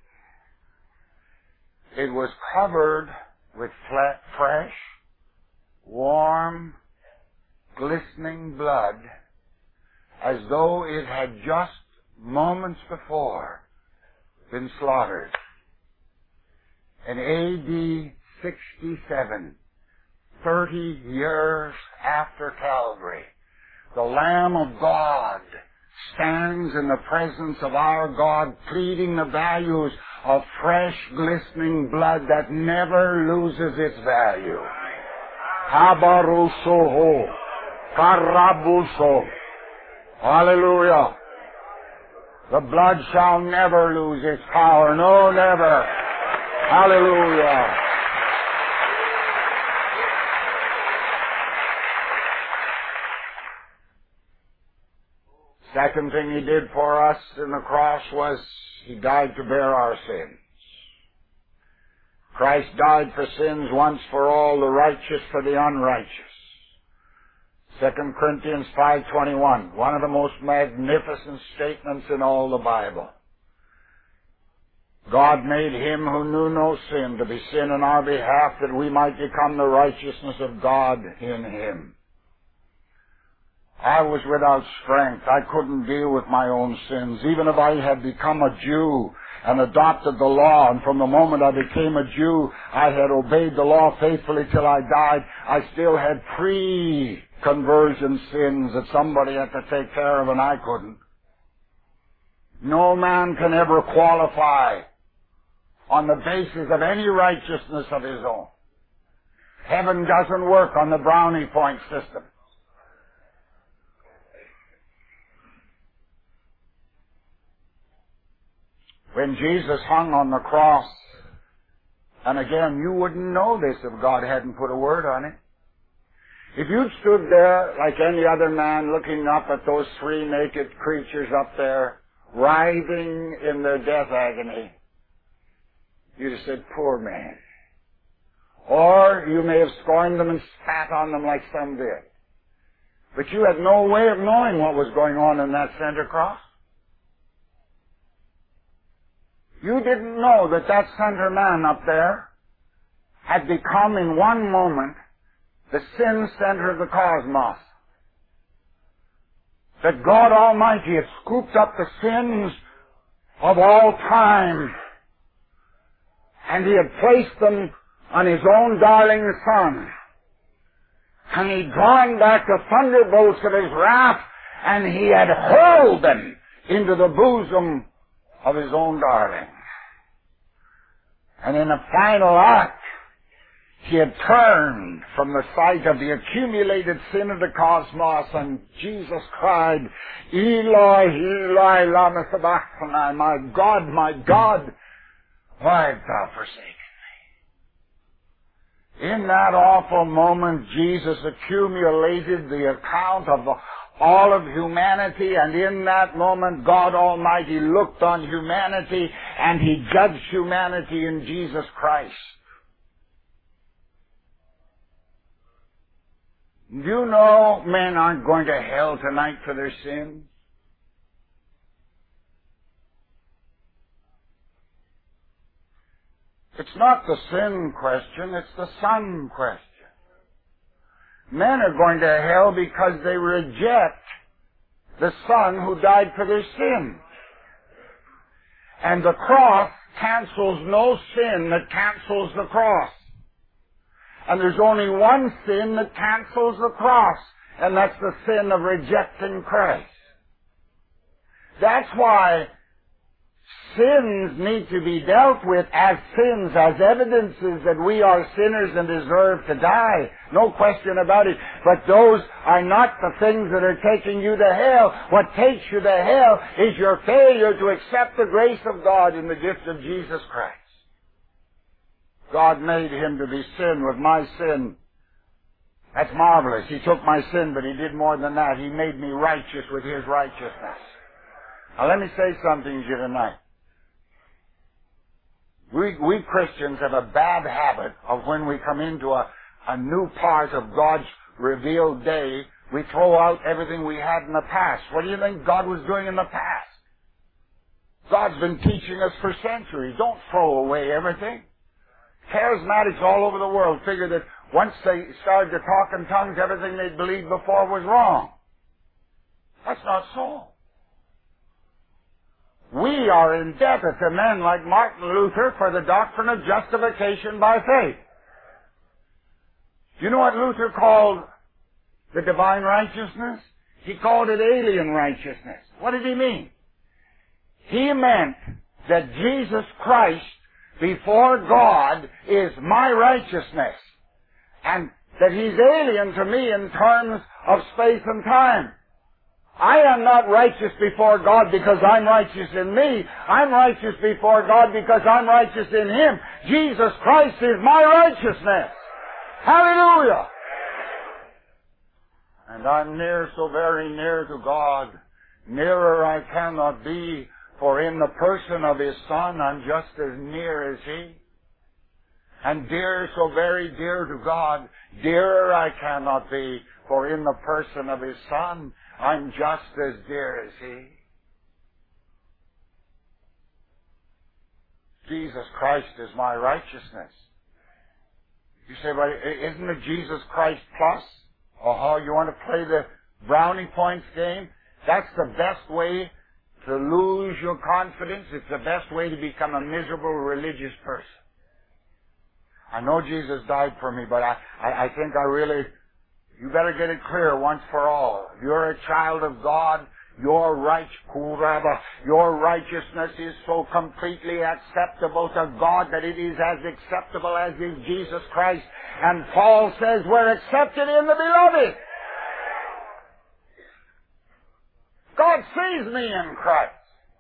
It was covered with flat, fresh, warm, glistening blood, as though it had just moments before been slaughtered. In A D sixty-seven, thirty years after Calvary, the Lamb of God stands in the presence of our God, pleading the values of fresh, glistening blood that never loses its value. Habarusoho, Karabuso. Hallelujah. The blood shall never lose its power. No, never. Hallelujah. Second thing He did for us in the cross was He died to bear our sins. Christ died for sins once for all, the righteous for the unrighteous. Second Corinthians five twenty-one, one of the most magnificent statements in all the Bible. God made Him who knew no sin to be sin in our behalf, that we might become the righteousness of God in Him. I was without strength. I couldn't deal with my own sins. Even if I had become a Jew and adopted the law, and from the moment I became a Jew, I had obeyed the law faithfully till I died, I still had pre-conversion sins that somebody had to take care of, and I couldn't. No man can ever qualify on the basis of any righteousness of his own. Heaven doesn't work on the brownie point system. When Jesus hung on the cross, and again, you wouldn't know this if God hadn't put a word on it. If you'd stood there like any other man looking up at those three naked creatures up there, writhing in their death agony, you'd have said, poor man. Or you may have scorned them and spat on them like some did. But you had no way of knowing what was going on in that center cross. You didn't know that that center man up there had become in one moment the sin center of the cosmos. That God Almighty had scooped up the sins of all time, and He had placed them on His own darling Son. And He'd drawn back the thunderbolts of His wrath, and He had hurled them into the bosom of His own darling. And in a final act, He had turned from the sight of the accumulated sin of the cosmos, and Jesus cried, Eloi, Eloi, lama sabachthani, my God, my God, why hast thou forsaken me? In that awful moment, Jesus accumulated the account of the all of humanity, and in that moment God Almighty looked on humanity and He judged humanity in Jesus Christ. Do you know men aren't going to hell tonight for their sins? It's not the sin question, it's the Son question. Men are going to hell because they reject the Son who died for their sins. And the cross cancels no sin that cancels the cross. And there's only one sin that cancels the cross, and that's the sin of rejecting Christ. That's why sins need to be dealt with as sins, as evidences that we are sinners and deserve to die. No question about it. But those are not the things that are taking you to hell. What takes you to hell is your failure to accept the grace of God in the gift of Jesus Christ. God made Him to be sin with my sin. That's marvelous. He took my sin, but He did more than that. He made me righteous with His righteousness. Now let me say something to you tonight. We, we Christians have a bad habit of when we come into a, a new part of God's revealed day, we throw out everything we had in the past. What do you think God was doing in the past? God's been teaching us for centuries. Don't throw away everything. Charismatics all over the world figure that once they started to talk in tongues, everything they'd believed before was wrong. That's not so. We are indebted to men like Martin Luther for the doctrine of justification by faith. Do you know what Luther called the divine righteousness? He called it alien righteousness. What did he mean? He meant that Jesus Christ before God is my righteousness, and that He's alien to me in terms of space and time. I am not righteous before God because I'm righteous in me. I'm righteous before God because I'm righteous in Him. Jesus Christ is my righteousness. Hallelujah! And I'm near, so very near to God. Nearer I cannot be, for in the person of His Son I'm just as near as He. And dear, so very dear to God, dearer I cannot be, for in the person of His Son I'm just as dear as He. Jesus Christ is my righteousness. You say, but isn't it Jesus Christ plus? Oh, you want to play the brownie points game? That's the best way to lose your confidence. It's the best way to become a miserable religious person. I know Jesus died for me, but I, I, I think I really, you better get it clear once for all. If you're a child of God, your right, your righteousness is so completely acceptable to God that it is as acceptable as is Jesus Christ. And Paul says we're accepted in the beloved. God sees me in Christ.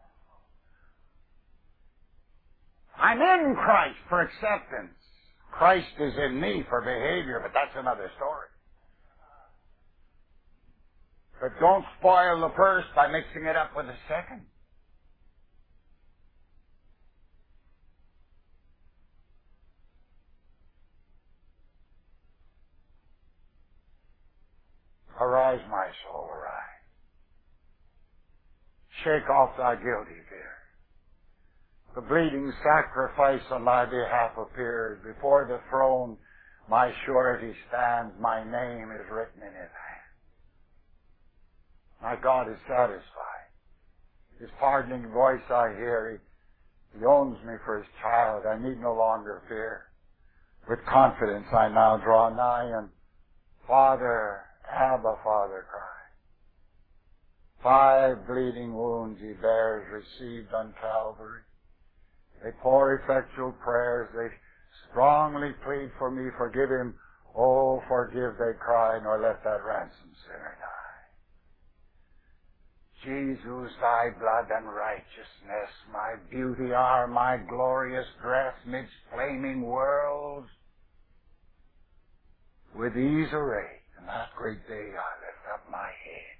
I'm in Christ for acceptance. Christ is in me for behavior, but that's another story. But don't spoil the first by mixing it up with the second. Arise, my soul, arise. Shake off thy guilty fear. The bleeding sacrifice on thy behalf appears. Before the throne my surety stands. My name is written in His hand. My God is satisfied. His pardoning voice I hear. He, he owns me for His child. I need no longer fear. With confidence I now draw nigh, and Father, Abba, Father, cry. Five bleeding wounds He bears, received on Calvary. They pour effectual prayers. They strongly plead for me. Forgive him. Oh, forgive, they cry, nor let that ransom sinner die. Jesus, thy blood and righteousness, my beauty are, my glorious dress midst flaming worlds. With ease arrayed, in that great day I lift up my head.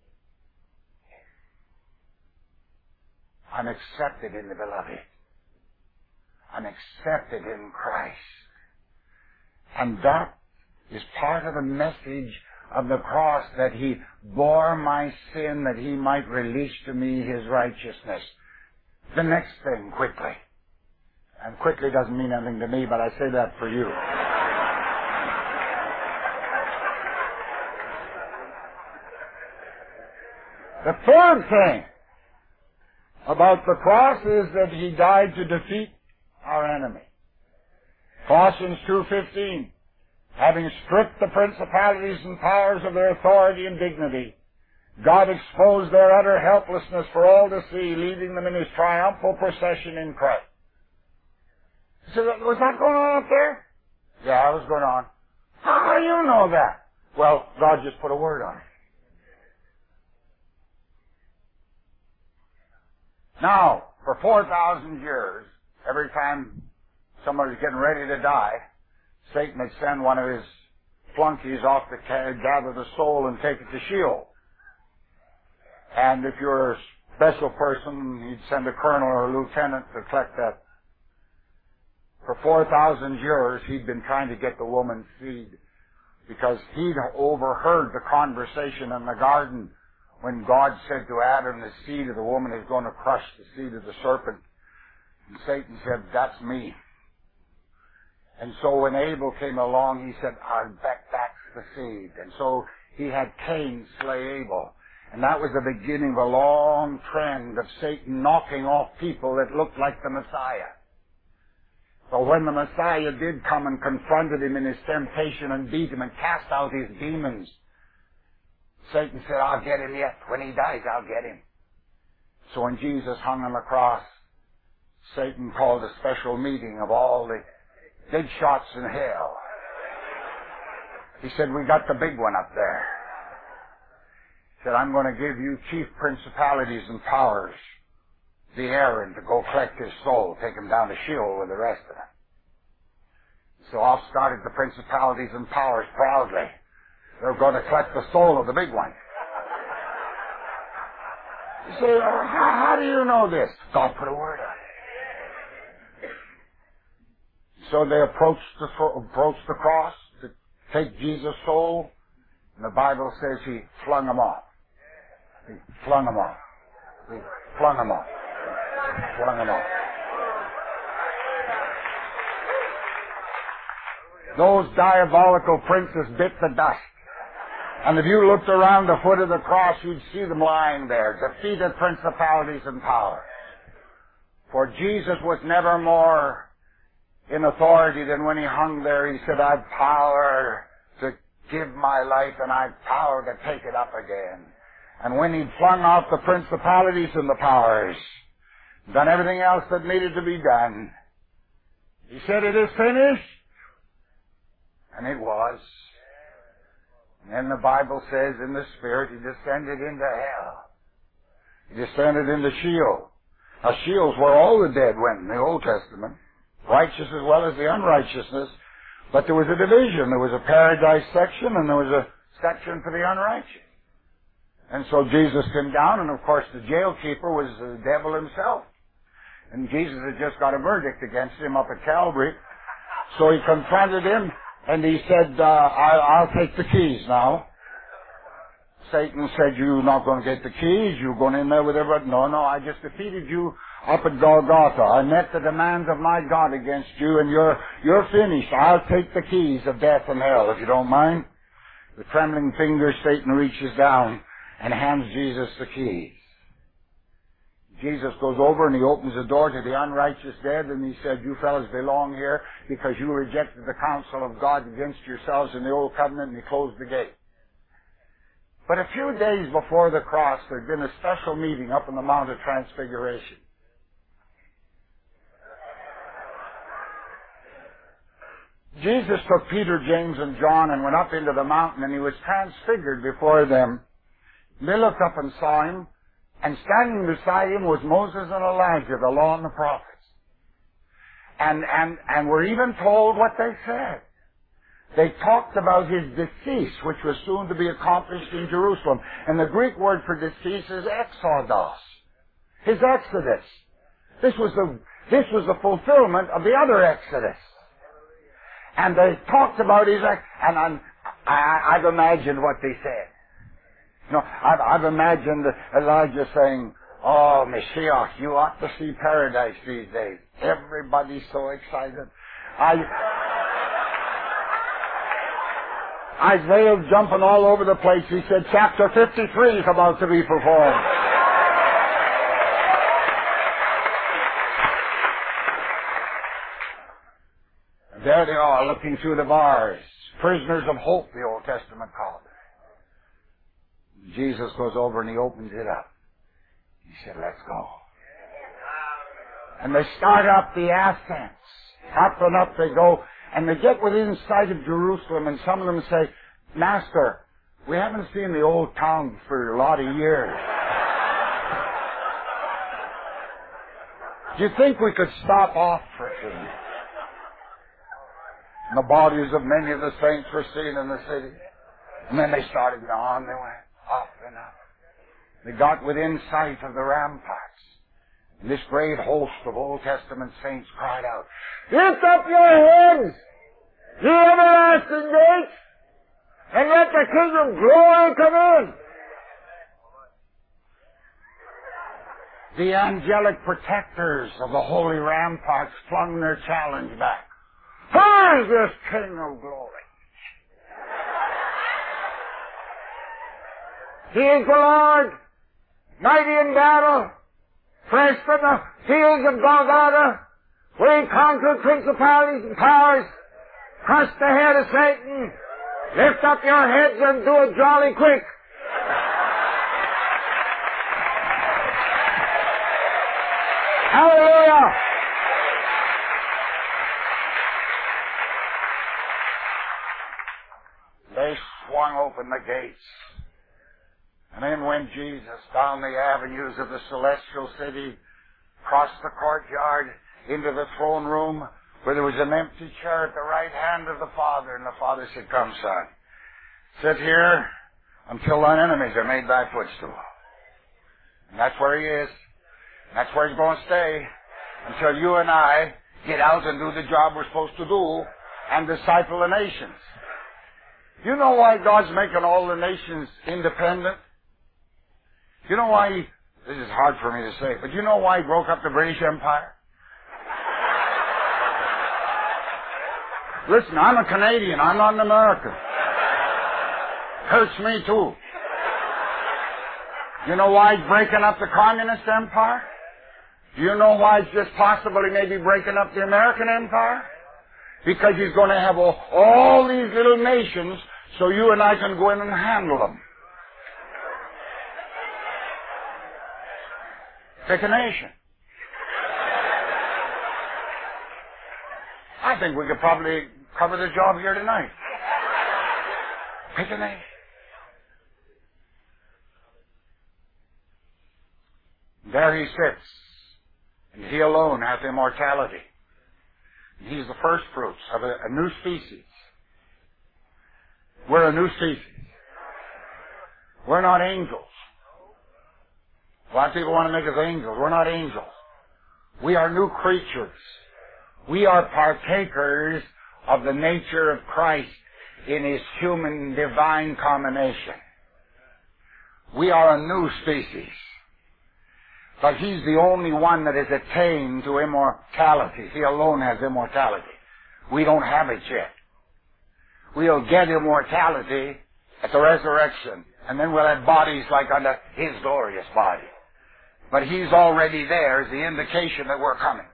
I'm accepted in the beloved. I'm accepted in Christ. And that is part of the message of the cross, that He bore my sin that He might release to me His righteousness. The next thing, quickly. And quickly doesn't mean anything to me, but I say that for you. The third thing about the cross is that He died to defeat our enemy. Colossians two fifteen. Having stripped the principalities and powers of their authority and dignity, God exposed their utter helplessness for all to see, leading them in His triumphal procession in Christ. So was that going on up there? Yeah, it was going on. How do you know that? Well, God just put a word on it. Now, for four thousand years, every time somebody's getting ready to die, Satan would send one of his flunkies off to gather the soul and take it to Sheol. And if you're a special person, he'd send a colonel or a lieutenant to collect that. For four thousand years, he'd been trying to get the woman's seed because he'd overheard the conversation in the garden when God said to Adam, the seed of the woman is going to crush the seed of the serpent. And Satan said, that's me. And so when Abel came along, he said, I bet that's the seed. And so he had Cain slay Abel. And that was the beginning of a long trend of Satan knocking off people that looked like the Messiah. So when the Messiah did come and confronted him in his temptation and beat him and cast out his demons, Satan said, I'll get him yet. When he dies, I'll get him. So when Jesus hung on the cross, Satan called a special meeting of all the big shots in hell. He said, we got the big one up there. He said, I'm going to give you chief principalities and powers the errand to go collect his soul, take him down to Sheol with the rest of them. So off started the principalities and powers proudly. They're going to collect the soul of the big one. You say, how, how do you know this? God put a word on it. So they approached the, approached the cross to take Jesus' soul, and the Bible says he flung them off. He flung them off. He flung them off. Flung them off. Those diabolical princes bit the dust. And if you looked around the foot of the cross, you'd see them lying there, defeated principalities and powers. For Jesus was never more in authority than when he hung there. He said, I've power to give my life and I've power to take it up again. And when he'd flung out the principalities and the powers, done everything else that needed to be done, he said, it is finished. And it was. And then the Bible says in the Spirit, he descended into hell. He descended into Sheol. Now Sheol's where all the dead went in the Old Testament, righteous as well as the unrighteousness. But there was a division. There was a paradise section and there was a section for the unrighteous. And so Jesus came down, and of course the jailkeeper was the devil himself. And Jesus had just got a verdict against him up at Calvary. So he confronted him, and he said, uh, I'll, I'll take the keys now. Satan said, you're not going to get the keys. You're going in there with everybody. No, no, I just defeated you up at Golgotha. I met the demands of my God against you, and you're, you're finished. I'll take the keys of death and hell, if you don't mind. With trembling fingers, Satan reaches down and hands Jesus the keys. Jesus goes over and he opens the door to the unrighteous dead, and he said, you fellas belong here because you rejected the counsel of God against yourselves in the old covenant, and he closed the gate. But a few days before the cross, there had been a special meeting up on the Mount of Transfiguration. Jesus took Peter, James, and John and went up into the mountain, and he was transfigured before them. They looked up and saw him, and standing beside him was Moses and Elijah, the law and the prophets. And, and, and we're even told what they said. They talked about his decease, which was soon to be accomplished in Jerusalem. And the Greek word for decease is exodos. His exodus. This was the, this was the fulfillment of the other exodus. And they talked about his ex, and I'm, I, I've imagined what they said. No, I've, I've imagined Elijah saying, oh, Mashiach, you ought to see paradise these days. Everybody's so excited. I, Isaiah jumping all over the place. He said, chapter fifty-three is about to be performed. And there they are, looking through the bars. Prisoners of hope, the Old Testament called it. Jesus goes over and he opens it up. He said, let's go. And they start up the ascents. Up and up they go. And they get within sight of Jerusalem, and some of them say, Master, we haven't seen the old town for a lot of years. Do you think we could stop off for a few minutes? And the bodies of many of the saints were seen in the city. And then they started on, they went up and up. They got within sight of the ramparts. And this great host of Old Testament saints cried out, lift up your heads, ye everlasting gates, and let the King of glory come in. The angelic protectors of the holy ramparts flung their challenge back. Who is this King of glory? He is the Lord, mighty in battle, fresh from the fields of Golgotha, where he conquered principalities and powers, crushed the head of Satan. Lift up your heads and do it jolly quick. Hallelujah! They swung open the gates. And in went Jesus down the avenues of the celestial city, crossed the courtyard, into the throne room, where there was an empty chair at the right hand of the Father. And the Father said, come, son, sit here until thine enemies are made thy footstool. And that's where he is. And that's where he's going to stay until you and I get out and do the job we're supposed to do and disciple the nations. You know why God's making all the nations independent? You know why he, this is hard for me to say, but you know why he broke up the British Empire? Listen, I'm a Canadian. I'm not an American. Hurts me too. You know why he's breaking up the Communist Empire? Do you know why he's just possibly maybe breaking up the American Empire? Because he's going to have all, all these little nations so you and I can go in and handle them. Pick a nation. I think we could probably cover the job here tonight. Pick a nation. There he sits, and he alone hath immortality. He's the first fruits of a, a new species. We're a new species. We're not angels. A lot of people want to make us angels. We're not angels. We are new creatures. We are partakers of the nature of Christ in his human divine combination. We are a new species. But he's the only one that has attained to immortality. He alone has immortality. We don't have it yet. We'll get immortality at the resurrection, and then we'll have bodies like unto his glorious body. But he's already there as the indication that we're coming.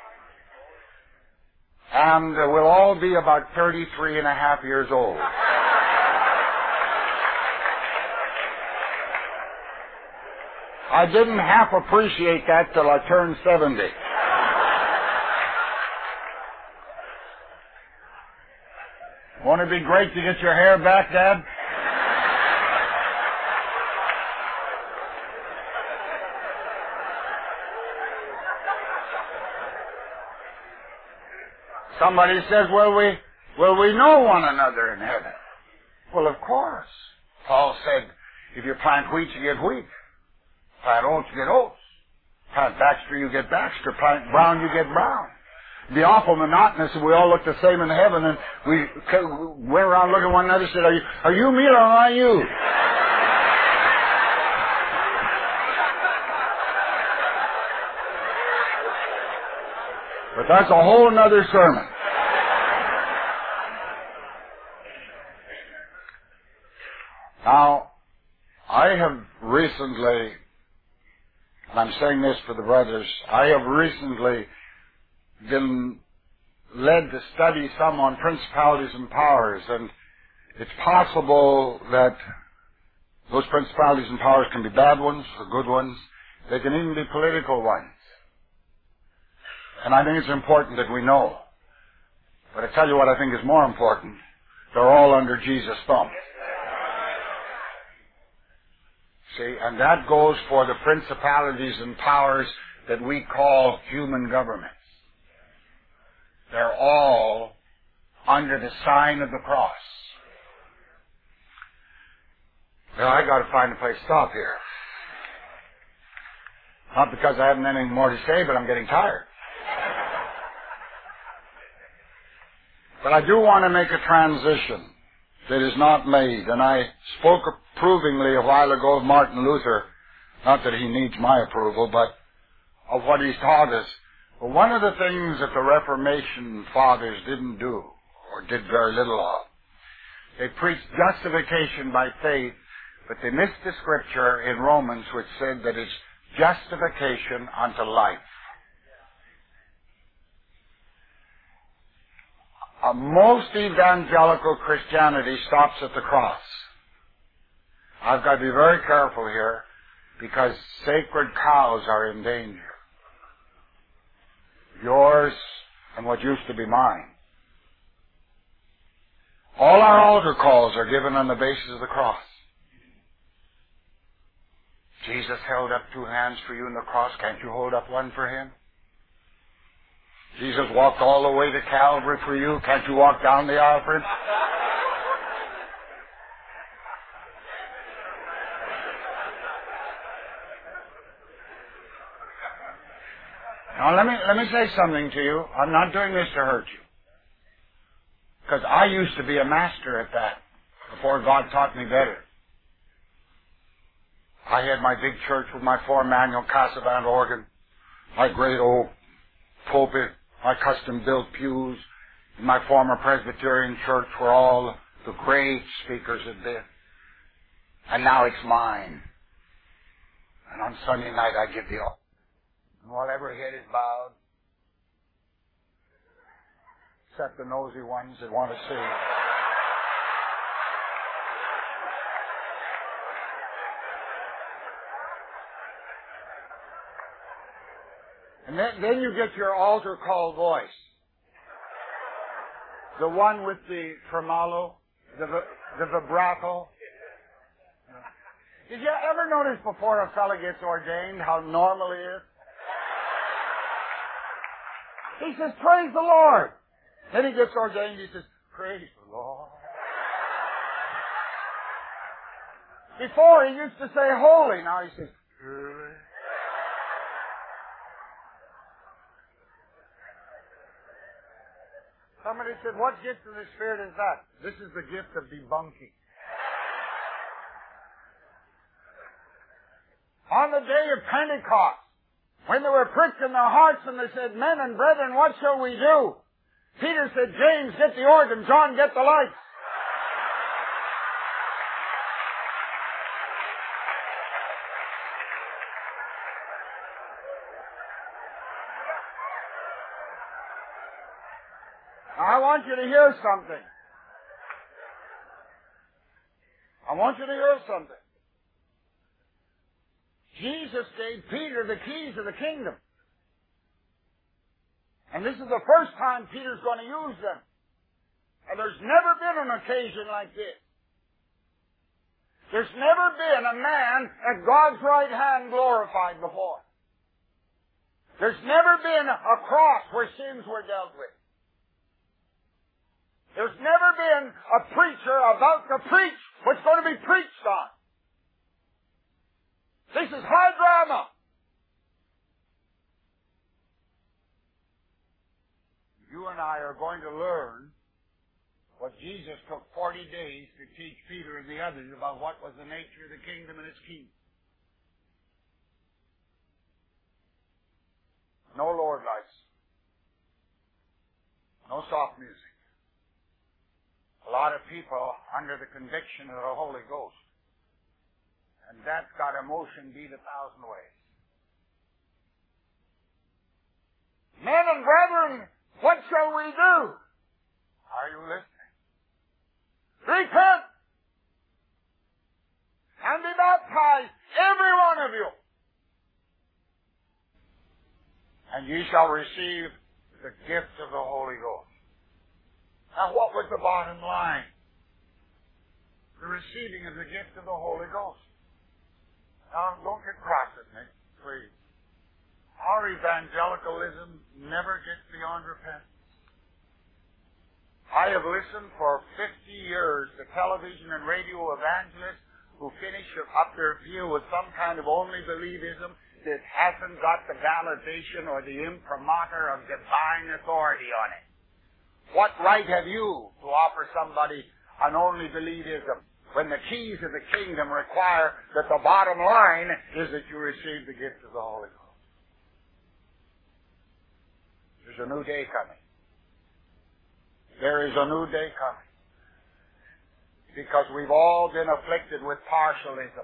And we'll all be about thirty-three and a half years old. I didn't half appreciate that till I turned seventy. Won't it be great to get your hair back, Dad? Somebody says, will we, will we know one another in heaven? Well, of course. Paul said, if you plant wheat, you get wheat. Plant oats, you get oats. Plant Baxter, you get Baxter. Plant Brown, you get Brown. It'd be awful monotonous if we all looked the same in heaven and we went around looking at one another and said, are you, are you me or am I you? But that's a whole other sermon. Now, I have recently, and I'm saying this for the brothers, I have recently been led to study some on principalities and powers, and it's possible that Those principalities and powers can be bad ones or good ones. They can even be political ones. And I think it's important that we know. But I tell you what I think is more important. They're all under Jesus' thumb. See, and that goes for the principalities and powers that we call human governments. They're all under the sign of the cross. Well, I got to find a place to stop here. Not because I haven't anything more to say, but I'm getting tired. But I do want to make a transition that is not made. And I spoke approvingly a while ago of Martin Luther. Not that he needs my approval, but of what he's taught us. But one of the things that the Reformation fathers didn't do, or did very little of, they preached justification by faith, but they missed the scripture in Romans which said that it's justification unto life. Uh, most evangelical Christianity stops at the cross. I've got to be very careful here because sacred cows are in danger. Yours and what used to be mine. All our altar calls are given on the basis of the cross. Jesus held up two hands for you in the cross. Can't you hold up one for him? Jesus walked all the way to Calvary for you. Can't you walk down the aisle for him? Now let me, let me say something to you. I'm not doing this to hurt you. Because I used to be a master at that before God taught me better. I had my big church with my four-manual Casavant organ, my great old pulpit, my custom-built pews, in my former Presbyterian church where all the great speakers had been. And now it's mine. And on Sunday night I give the offering. And while every head is bowed, except the nosy ones that want to see. And then, then you get your altar call voice. The one with the tremolo, the, the vibrato. Did you ever notice before a fella gets ordained how normal he is? He says, praise the Lord. Then he gets ordained, he says, praise the Lord. Before he used to say holy, now he says, holy. Somebody said, what gift of the Spirit is that? This is the gift of debunking. On the day of Pentecost, when they were pricked in their hearts and they said, men and brethren, what shall we do? Peter said, James, get the organ. John, get the lights. I want you to hear something. I want you to hear something. Jesus gave Peter the keys of the kingdom. And this is the first time Peter's going to use them. And there's never been an occasion like this. There's never been a man at God's right hand glorified before. There's never been a cross where sins were dealt with. There's never been a preacher about to preach what's going to be preached on. This is high drama. You and I are going to learn what Jesus took forty days to teach Peter and the others about what was the nature of the kingdom and its key. No Lord lights. No soft music. A lot of people under the conviction of the Holy Ghost. And that's got emotion beat a thousand ways. Men and brethren, what shall we do? Are you listening? Repent! and be baptized, every one of you. And ye shall receive the gift of the Holy Ghost. Now what was the bottom line? The receiving of the gift of the Holy Ghost. Now don't get cross at me, please. Our evangelicalism never gets beyond repentance. I have listened for fifty years to television and radio evangelists who finish up their view with some kind of only believism that hasn't got the validation or the imprimatur of divine authority on it. What right have you to offer somebody an only believism when the keys of the kingdom require that the bottom line is that you receive the gift of the Holy Ghost? There's a new day coming. There is a new day coming. Because we've all been afflicted with partialism.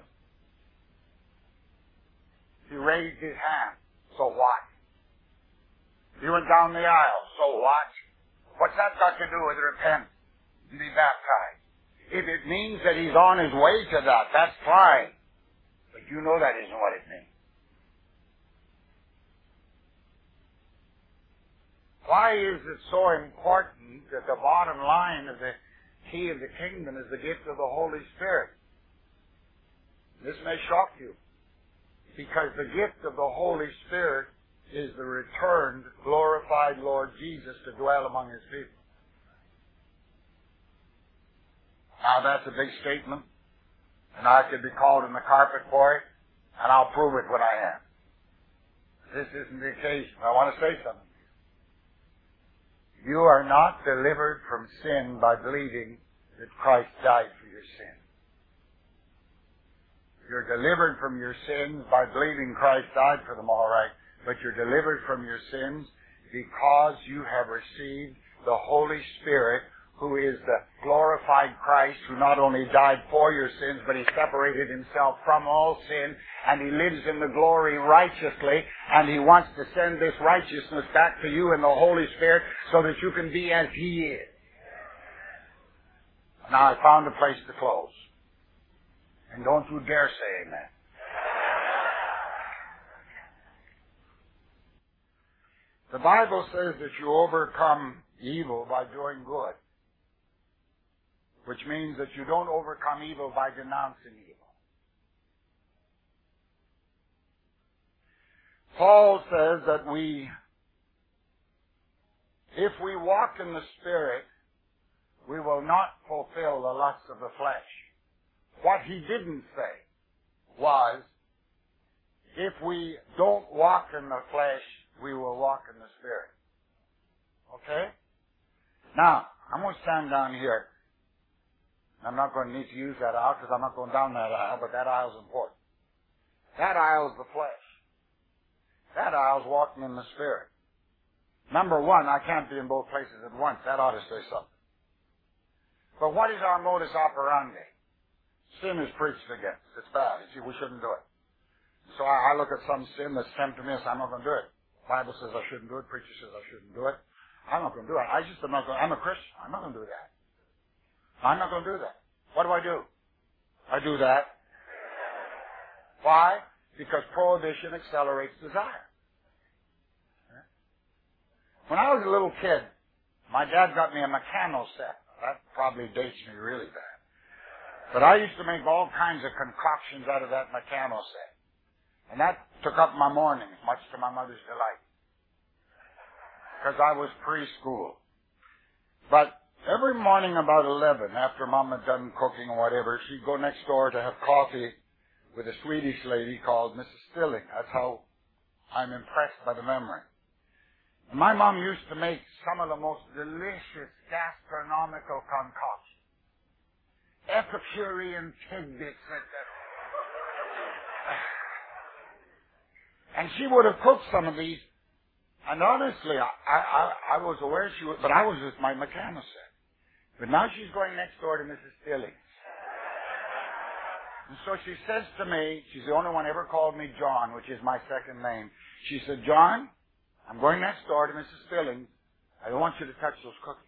He raised his hand. So what? He went down the aisle. So what? What's that got to do with repent and be baptized? If it means that he's on his way to that, that's fine. But you know that isn't what it means. Why is it so important that the bottom line of the key of the kingdom is the gift of the Holy Spirit? This may shock you. Because the gift of the Holy Spirit is the returned, glorified Lord Jesus to dwell among His people. Now that's a big statement, and I could be called in the carpet for it, and I'll prove it when I am. This isn't the occasion. I want to say something. You are not delivered from sin by believing that Christ died for your sin. You're delivered from your sins by believing Christ died for them, all right. But you're delivered from your sins because you have received the Holy Spirit, who is the glorified Christ, who not only died for your sins, but He separated Himself from all sin, and He lives in the glory righteously, and He wants to send this righteousness back to you in the Holy Spirit so that you can be as He is. Now I found a place to close. And don't you dare say amen. The Bible says that you overcome evil by doing good, which means that you don't overcome evil by denouncing evil. Paul says that we, if we walk in the Spirit, we will not fulfill the lusts of the flesh. What he didn't say was, if we don't walk in the flesh, we will walk in the Spirit. Okay? Now, I'm going to stand down here. I'm not going to need to use that aisle because I'm not going down that aisle, but that aisle is important. That aisle is the flesh. That aisle is walking in the Spirit. Number one, I can't be in both places at once. That ought to say something. But what is our modus operandi? Sin is preached against. It's bad. You see, we shouldn't do it. So I, I look at some sin that's tempting me and say, I'm not going to do it. The Bible says I shouldn't do it. Preacher says I shouldn't do it. I'm not going to do it. I just am not going. I'm a Christian. I'm not going to do that. I'm not going to do that. What do I do? I do that. Why? Because prohibition accelerates desire. When I was a little kid, my dad got me a Meccano set. That probably dates me really bad. But I used to make all kinds of concoctions out of that Meccano set. And that took up my mornings, much to my mother's delight. Because I was preschool. But every morning about eleven, after Mom had done cooking or whatever, she'd go next door to have coffee with a Swedish lady called Missus Stilling. That's how I'm impressed by the memory. And my mom used to make some of the most delicious gastronomical concoctions. Epicurean tidbits like that. And she would have cooked some of these. And honestly, I, I, I was aware she would, but I was with my Meccano set. But now she's going next door to Missus Stilling. And so she says to me, she's the only one ever called me John, which is my second name. She said, John, I'm going next door to Missus Stilling. I don't want you to touch those cookies.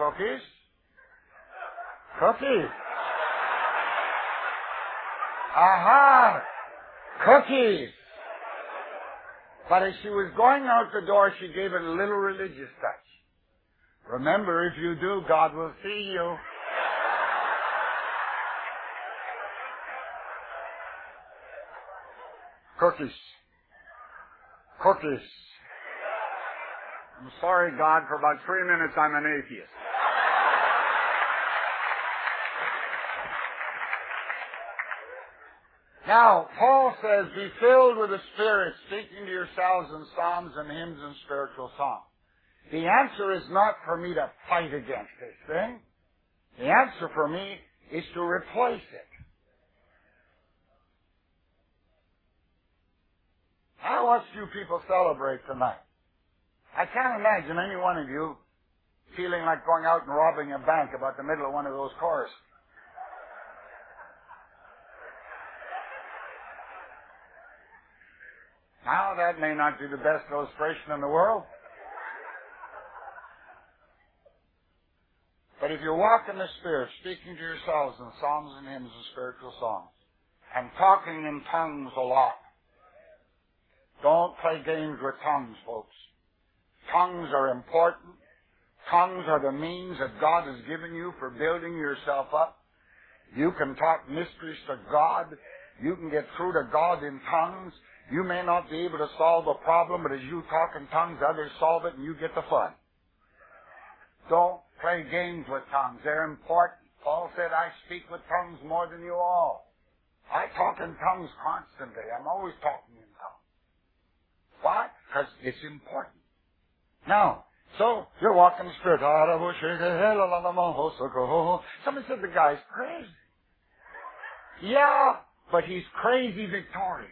Cookies? Cookies. Aha! Cookies! But as she was going out the door, she gave it a little religious touch. Remember, if you do, God will see you. Cookies. Cookies. I'm sorry, God, for about three minutes I'm an atheist. Now, Paul says, be filled with the Spirit, speaking to yourselves in psalms and hymns and spiritual songs. The answer is not for me to fight against this thing. The answer for me is to replace it. How else do you people celebrate tonight? I can't imagine any one of you feeling like going out and robbing a bank about the middle of one of those choruses. Now, that may not be the best illustration in the world. But if you walk in the Spirit, speaking to yourselves in psalms and hymns and spiritual songs, and talking in tongues a lot, don't play games with tongues, folks. Tongues are important. Tongues are the means that God has given you for building yourself up. You can talk mysteries to God. You can get through to God in tongues. You may not be able to solve a problem, but as you talk in tongues, others solve it and you get the fun. Don't play games with tongues. They're important. Paul said, I speak with tongues more than you all. I talk in tongues constantly. I'm always talking in tongues. Why? Because it's important. Now, so you're walking the Spirit. Somebody said the guy's crazy. Yeah, but he's crazy victorious.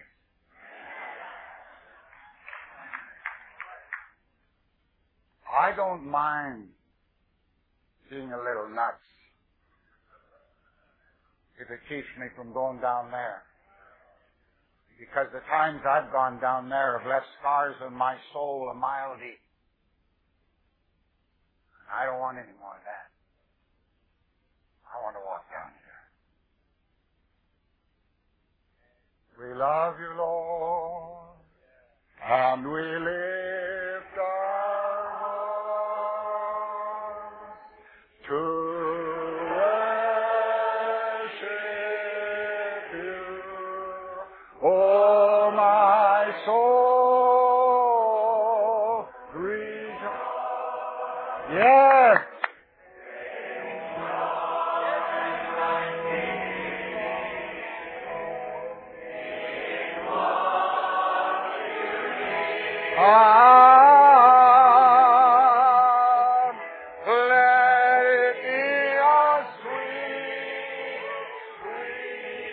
I don't mind being a little nuts if it keeps me from going down there. Because the times I've gone down there have left scars in my soul a mile deep. I don't want any more of that. I want to walk down here. We love you, Lord, and we lift our voice to worship you. Oh, my soul, rejoice. Yes. Ah, let it be a sweet, sweet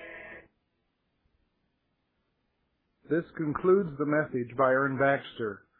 This concludes the message by Ern Baxter.